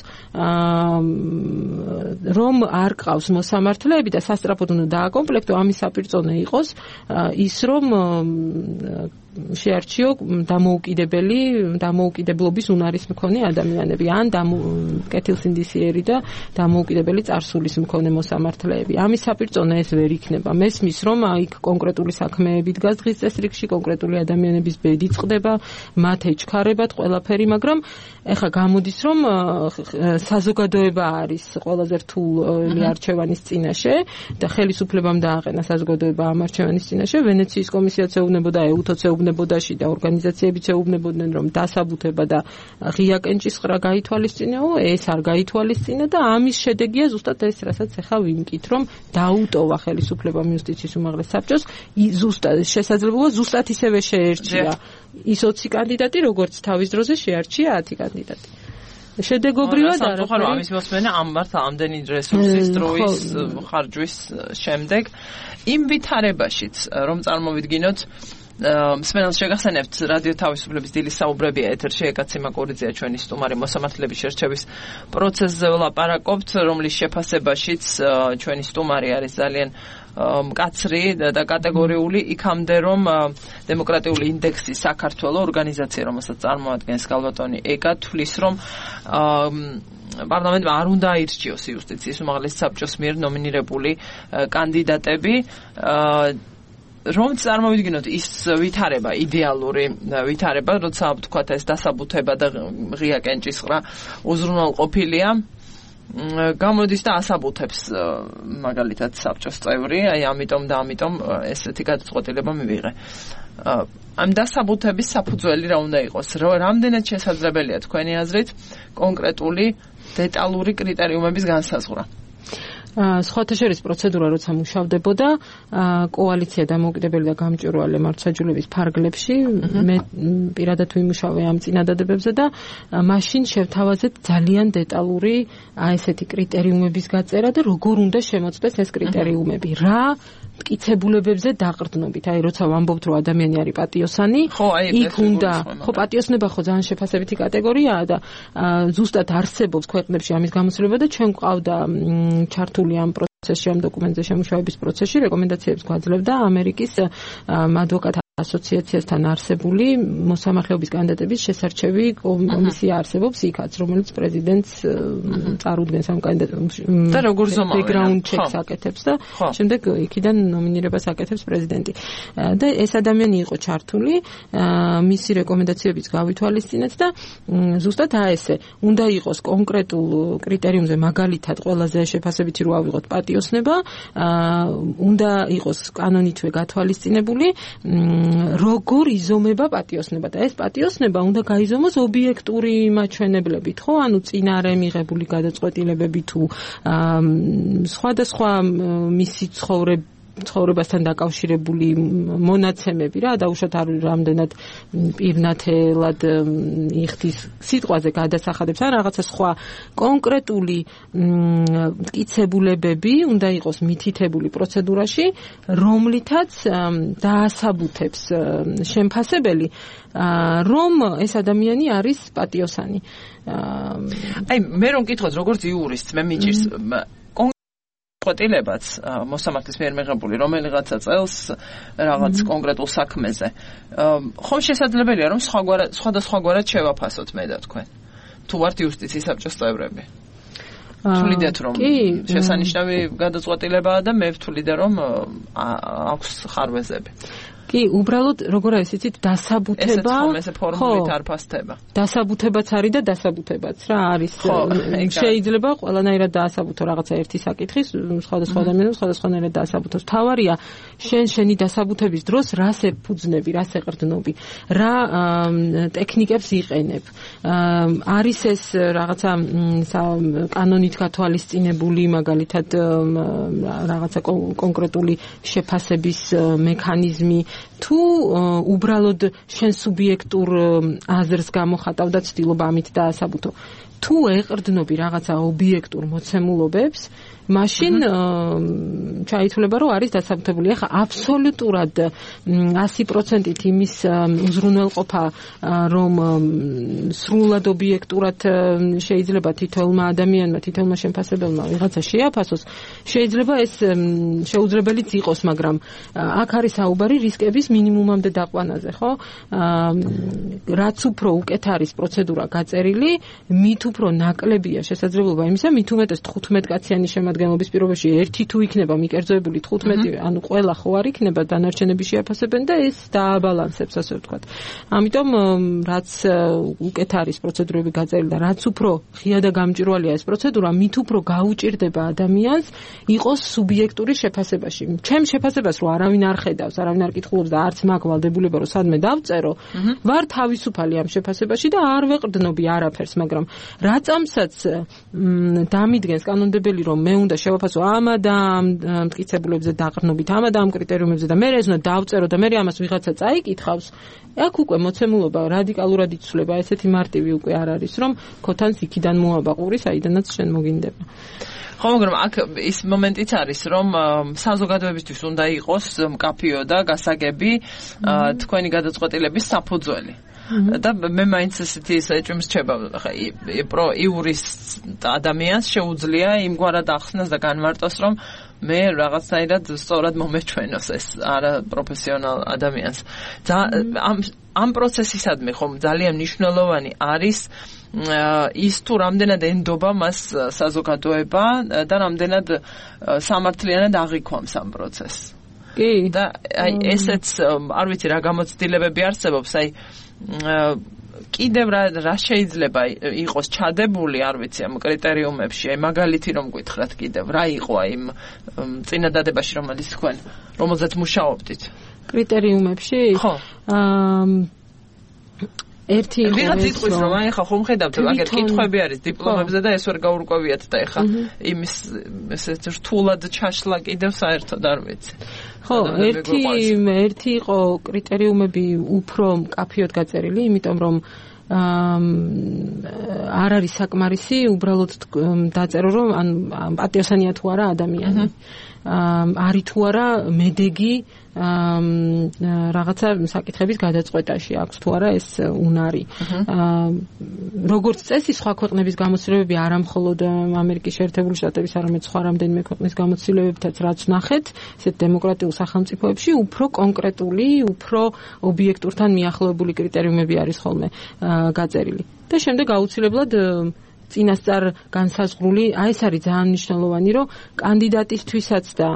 Speaker 3: რომ არ ყავს მოსამართლეები და სასწრაფოდ უნდა დააკომპლექტო, ამის საპირწონე იყოს ის, რომ შეარჩიო დამოუკიდებელი, დამოუკიდებლობის უნარის მქონე ადამიანები, ან კეთილსინდისიერი და დამოუკიდებელი წარსულის მქონე მოსამართლეები. ამის საპირწონე ეს ვერ იქნება. მესმის, რომ იქ კონკრეტული საქმეები დგას დღის წესრიგში, კონკრეტული ადამიანების ბედი წყდება, მათ ეჩქარებათ ყველაფერი, მაგრამ ეხლა გამოდის, რომ საზოგადოება არის ყველაზე რთული არჩევანის წინაშე და ხელისუფლებამ დააყენა საზოგადოება ამ არჩევანის წინაშე. ვენეციის კომისიაც ეუბნებოდა, ეუთოც ეუბნებოდაში და ორგანიზაციებიც ეუბნებოდნენ, რომ დასაბუთება და ღია კენჭისყრა გაითვალისწინეო, ეს არ გაითვალისწინა და ამის შედეგია ზუსტად ეს, რასაც ახლა ვიმკით, რომ დაუტოვა ხელისუფლებამ იუსტიციის უმაღლეს საბჭოს, ზუსტად შესაძლებლობა ზუსტად ისევე შეერჩია ის ოცი კანდიდატი, როგორც თავის დროზე შეარჩია ათი კანდიდატი. შედეგობრივად არა.
Speaker 2: ხო, ამის მოსმენა ამ მართ ამდენი რესურსის დროის ხარჯვის შემდეგ იმ ვითარებაშიც რომ წარმოვიდგინოთ მსმენელს შეგახსენებთ რადიო თავისუფლების დილის საუბრებია ეთერში ეკაცი მაკურიძეა ჩვენი სტუმარი მოსამართლეების შერჩევის პროცესზე ვლაპარაკობთ, რომლის შეფასებაშიც ჩვენი სტუმარი არის ძალიან მკაცრი და კატეგორიული, იქამდე რომ დემოკრატიული ინდექსი საქართველოს ორგანიზაცია, რომელსაც წარმოადგენს გალბატონი ეკა, თვლის, რომ პარლამენტმა არ უნდა აირჩიოს იუსტიციის უმაღლეს საბჭოს მიერ ნომინირებული კანდიდატები. რომ წარმოვიდგინოთ ის ვითარება, იდეალური ვითარება, როცა ვთქვათ ეს დასაბუთება და ღია კენჭისყრა უზრუნველყოფილია, გამოდის და ასაბუთებს მაგალითად საბჭოს წევრი, აი ამიტომ და ამიტომ ესეთი გადაწყვეტილება მივიღე. ამ დასაბუთების საფუძველი რა უნდა იყოს? რამდენად შესაძლებელია თქვენი აზრით კონკრეტული დეტალური კრიტერიუმების განსაზღვრა?
Speaker 3: სხვათა შორის პროცედურა როცა მუშავდებოდა, კოალიცია დამოუკიდებელი და გამჭვირვალე მართლმსაჯულების ფარგლებში, მე პირადად ვიმუშავე ამ წინადადებებზე და მაშინ შევთავაზეთ ძალიან დეტალური ესეთი კრიტერიუმების გაწერა და როგორ უნდა შემოწმდეს ეს კრიტერიუმები, რა მტკიცებულებებზე დაყრდნობით. აი, როცა ვამბობთ, რომ ადამიანი არის პატიოსანი, იქ უნდა, ხო, პატიოსნება ხო ძალიან შეფასებითი კატეგორიაა და ზუსტად არსებობს ქვეყნებში ამის გამოცდილება და ჩვენ გვყავდა ჩართული ამ პროცესში, ამ დოკუმენტზე შემუშავების პროცესში, რეკომენდაციებს გვაძლევდა ამერიკის ადვოკატ ასოციაციასთან არსებული მოსამართლეობის კანდიდატების შესარჩევი კომისია არსებობს იქაც, რომელიც პრეზიდენტს წარუდგენს ამ კანდიდატებს
Speaker 2: და როგორ ზომავენ
Speaker 3: background checks აკეთებს და შემდეგ იქიდან ნომინირებას აკეთებს პრეზიდენტი. და ეს ადამიანი იყო ჩართული, მისი რეკომენდაციებიც გავითვალისწინეთ და ზუსტად აი ესე, უნდა იყოს კონკრეტულ კრიტერიუმზე მაგალითად ყველაზე შეფასებითი რო ავიღოთ პატიოსნება, უნდა იყოს კანონითვე გათვალისწინებული როგორ იზომება პატიოსნება და ეს პატიოსნება უნდა გაიზომოს ობიექტური მაჩვენებლებით, ხო? ანუ წინარე მიღებული გადაწყვეტილებები თუ სხვადასხვა მისი ცხოვრება ცხოვრებასთან დაკავშირებული მონაცემები რა, დაუშვათ არ რამდენად პირნათელად იხდის სიტყვაზე გადასახადებს ან რაღაცა სხვა კონკრეტული მტკიცებულებები უნდა იყოს მითითებული პროცედურაში, რომლითაც დაასაბუთებს შემფასებელი, რომ ეს ადამიანი არის პატიოსანი.
Speaker 2: აი, მე რომ მკითხოთ, როგორც იურისტს, მე მიჭირს ყოტილებაც მოსამართლის მიერ მიღებული რომელიღაცა წელს რაღაც კონკრეტულ საქმეზე. ხომ შესაძლებელია რომ სხვადასხვაგვარად შევაფასოთ მე და თქვენ. თუ ვართ იუსტიციის საბჭოს წევრები. ვთვლიდეთ რომ შესანიშნავი გადაწყვეტილებაა და მე ვთვლიდე რომ აქვს ხარვეზები.
Speaker 3: კი, უბრალოდ როგორ არის იცით, დასაბუთება,
Speaker 2: ესეც ფორმულით არ ფასდება.
Speaker 3: დასაბუთებაც არის და დასაბუთებაც რა არის. შეიძლება ყველანაირად დაასაბუთო რაღაცა ერთი საკითხის, სხვადასხვა ადამიანს სხვადასხვანაირად დაასაბუთოს. თავარია, შენ შენი დასაბუთების დროს რას ეფუძნები, რას ეყრდნობი, რა ტექნიკებს იყენებ. არის ეს რაღაცა კანონით გათვალისწინებული, მაგალითად რაღაცა კონკრეტული შეფასების მექანიზმი თუ უბრალოდ შენ სუბიექტურ აზრს გამოხატავ და ცდილობ ამით დაასაბუთო. თუ ეყრდნობი რაღაცა ობიექტურ მოცემულობებს, მაშინ ჩაითვლება, რომ არის დასაბუთებული. ახლა აბსოლუტურად ასი პროცენტით იმის უზრუნველყოფა, რომ სრულად ობიექტურად შეიძლება თითოეულმა ადამიანმა, თითოეულმა შემფასებელმა ვიღაცა შეაფასოს, შეიძლება ეს შეუძლებელიც იყოს, მაგრამ აქ არის საუბარი რისკების მინიმუმამდე დაყვანაზე, ხო? რაც უფრო უკეთ არის პროცედურა გაწერილი, მით უფრო ნაკლებია შესაძლებლობა იმისა, მით უმეტეს თხუთმეტ კაციანი შემადგენლობის პირობაში ერთი თუ იქნება მიკერძოებული თხუთმეტი, ანუ ყველა ხო არ იქნება, დანარჩენები შეაფასებენ და ეს დააბალანსებს, ასე ვთქვათ. ამიტომ რაც უკეთ არის პროცედურები გაწერილი და რაც უფრო ღია და გამჭვირვალეა ეს პროცედურა, მით უფრო გაუჭირდება ადამიანს იყოს სუბიექტური შეფასებაში. ჩემ შეფასებას რო არავინ არ ხედავს, არავინ არ კითხულობს და არც მაგ ვალდებულება რო სადმე დავწერო, ვარ თავისუფალი ამ შეფასებაში და არ ვეყრდნობი არაფერს, მაგრამ რაწამსაც დამიდგენს კანონმდებელი, რომ მე უნდა შევაფასო ამა და ამ მტკიცებულებებზე დაყრდნობით, ამა და ამ კრიტერიუმებზე და მე ეს უნდა დავწერო და მე ამას ვიღაცა წაიკითხავს, აქ უკვე მოცემულობა რადიკალურად იცვლება, ესეთი მარტივი უკვე არ არის, რომ ქოთანს იქიდან მოაბაყური, საიდანაც შენ მოგინდება.
Speaker 2: ხო, მაგრამ აქ ის მომენტიც არის, რომ საზოგადოებისთვის უნდა იყოს მკაფიო და გასაგები თქვენი გადაწყვეტილების საფუძველი. და მე მაინც ესეთი ეჭვმს რჩება, ხა პრო იურისტ ადამიანს შეუძლია იმგვარად ახსნას და განმარტოს, რომ მე რაღაცნაირად სწორად მომეჩვენოს ეს არა პროფესიონალ ადამიანს. ამ ამ პროცესისადმი ხომ ძალიან მნიშვნელოვანი არის ის თუ რამდენად ენდობა მას საზოგადოება და რამდენად სამართლიანად აღიქვამს ამ პროცესს.
Speaker 3: კი.
Speaker 2: და აი ესეც არ ვიცი რა გამოცდილებები არსებობს, აი კიდევ რა რა შეიძლება იყოს ჩადებული, არ ვიცი, ამ კრიტერიუმებში, აი მაგალითი რომ გითხრათ კიდევ, რა იყო აი იმ წინადადებაში, რომელიც თქვენ რომელზეც მუშაობდით?
Speaker 3: კრიტერიუმებში?
Speaker 2: ხო.
Speaker 3: აა ერთი
Speaker 2: ვიღაც იტყვის რომ აი ხა ხომ ხედავთ აგერ კითხვები არის დიპლომებზე და ეს ვერ გაურკვევიათ და ეხა იმის ესეც რთულად ჩაშლა კიდევ საერთოდ არ ვიცი.
Speaker 3: ხო, ერთი ერთი იყო კრიტერიუმები უფრო მკაფიოდ გაწერილი, იმიტომ რომ არ არის საკმარისი, უბრალოდ დაწერო რომ ან პატიოსანია თუ არა ადამიანი. არის თუ არა მედეგი რაღაცა საკითხების გადაწყვეტაში აქვს თუ არა ეს უნარი. როგორც წესი სხვა ქვეყნების გამოცდილებები არა მხოლოდ ამერიკის შეერთებული შტატების, არამედ სხვა რამდენიმე ქვეყნის გამოცდილებებითაც რაც ვნახეთ, ესეთ დემოკრატიულ სახელმწიფოებში უფრო კონკრეტული, უფრო ობიექტურთან მიახლოებული კრიტერიუმები არის ხოლმე გაწერილი. და შემდეგ აუცილებლად წინასწარ განსაზღვრული, აი ეს არის ძალიან მნიშვნელოვანი, რომ კანდიდატისთვისაც და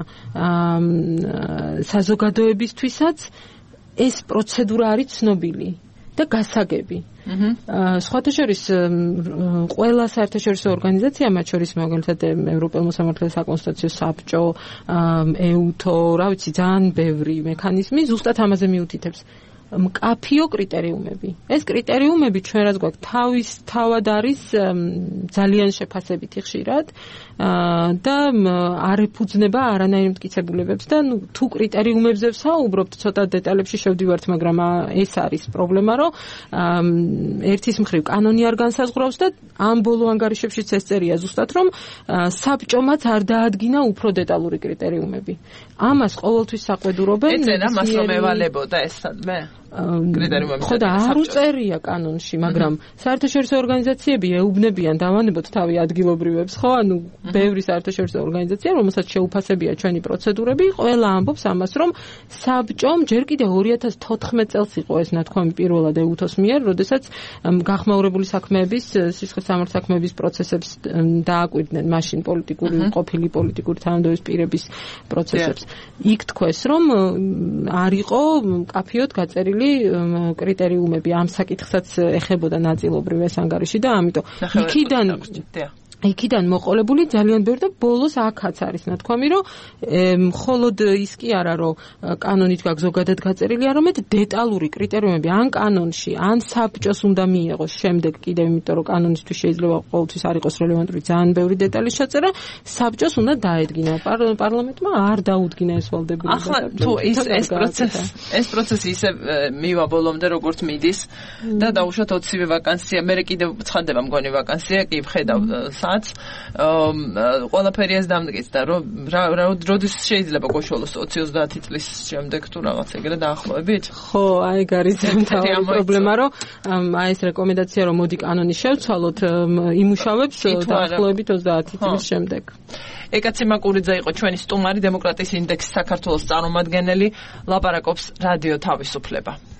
Speaker 3: საზოგადოებისთვისაც ეს პროცედურა არის ცნობილი და გასაგები. სხვათა შორის ყველა საერთაშორისო ორგანიზაცია, მათ შორის მაგალითად ევროპელმა სამართლებრივ საკონსტიტუციო საბჭო, ეუთო, რა ვიცი, ძალიან ბევრი მექანიზმი ზუსტად ამაზე მიუთითებს. მკაფიო კრიტერიუმები. ეს კრიტერიუმები ჩვენ რაც გვაქვს თავის თავად არის ძალიან შეფასებითი ხშირად და არ ეფუძნება არანაირ მტკიცებულებებს და ნუ თუ კრიტერიუმებზე ვსაუბრობთ, ცოტა დეტალებში შევდივართ, მაგრამ ეს არის პრობლემა, რომ ერთის მხრივ კანონი არ განსაზღვრავს და ამ ბოლო ანგარიშებშიც ეს წერია ზუსტად, რომ საბჭომაც არ დაადგინა უფრო დეტალური კრიტერიუმები. ამას ყოველთვის საყვედურობენ.
Speaker 2: ეცენა მას რომ ევალებოდა ეს სადმე? კრიტერიუმები.
Speaker 3: ხო და არ უწერია კანონში, მაგრამ საერთაშორისო ორგანიზაციები ეუბნებიან დავანებოთ თავი ადგილობრივებს, ხო? ანუ ბევრი საერთაშორისო ორგანიზაცია, რომელსაც შეუფასებია ჩვენი პროცედურები, ყველა ამბობს ამას, რომ საბჭომ ჯერ კიდევ ორი ათას თოთხმეტ წელს იყო ეს ნათქვამი პირველად ეუთოს მიერ, როდესაც გახმაურებული საქმეების, სისხლისამართლ საქმეების პროცესებს დააკვირდნენ მაშინ პოლიტიკური, ყოფილი პოლიტიკური თანამდებობის პირების პროცესებს. იქ თქვეს, რომ არ იყო მკაფიოდ გაწერილი კრიტერიუმები ამ საკითხსაც ეხებოდა ნაწილობრივ ეს ანგარიში და ამიტომ იქიდან იქიდან მოყოლებული ძალიან ბევრი და ბოლოს აქაც არის ნათქვამი, რომ მხოლოდ ის კი არა, რომ კანონით გაქვს ზოგადად გაწერილი, არამედ დეტალური კრიტერიუმები ან კანონში, ან საბჭოს უნდა მიიღოს შემდეგ კიდევ, იმიტომ რომ კანონისთვის შეიძლება ყოველთვის არ იყოს რელევანტური ძალიან ბევრი დეტალის ჩაწერა, საბჭოს უნდა დაედგინა. პარლამენტმა არ დაუდგინა ეს ვალდებულება.
Speaker 2: ახლა თუ ის ეს პროცესი, ეს პროცესი ისე მივა ბოლომდე როგორც მიდის და დაუშვათ ოცივე ვაკანსია, მე კიდევ ცხადდება მგონი ვაკანსია, კი ვხედავ ყველაფერი ეს დამდგეცდა, რომ როდის შეიძლება გოშოლოს ოცი ოცდაათი წლის შემდეგ თუ რაღაც ეგრე დაახლოებით?
Speaker 3: ხო, აი არის მთავარი პრობლემა, რომ აი ეს რეკომენდაცია, რომ მოდი კანონი შევცვალოთ, იმუშავებს დაახლოებით ოცდაათი წლის შემდეგ.
Speaker 2: ეკაცი მაკურიძე იყო ჩვენი სტუმარი, დემოკრატიის ინდექსის საქართველოს წარმომადგენელი, ლაპარაკობს რადიო თავისუფლება.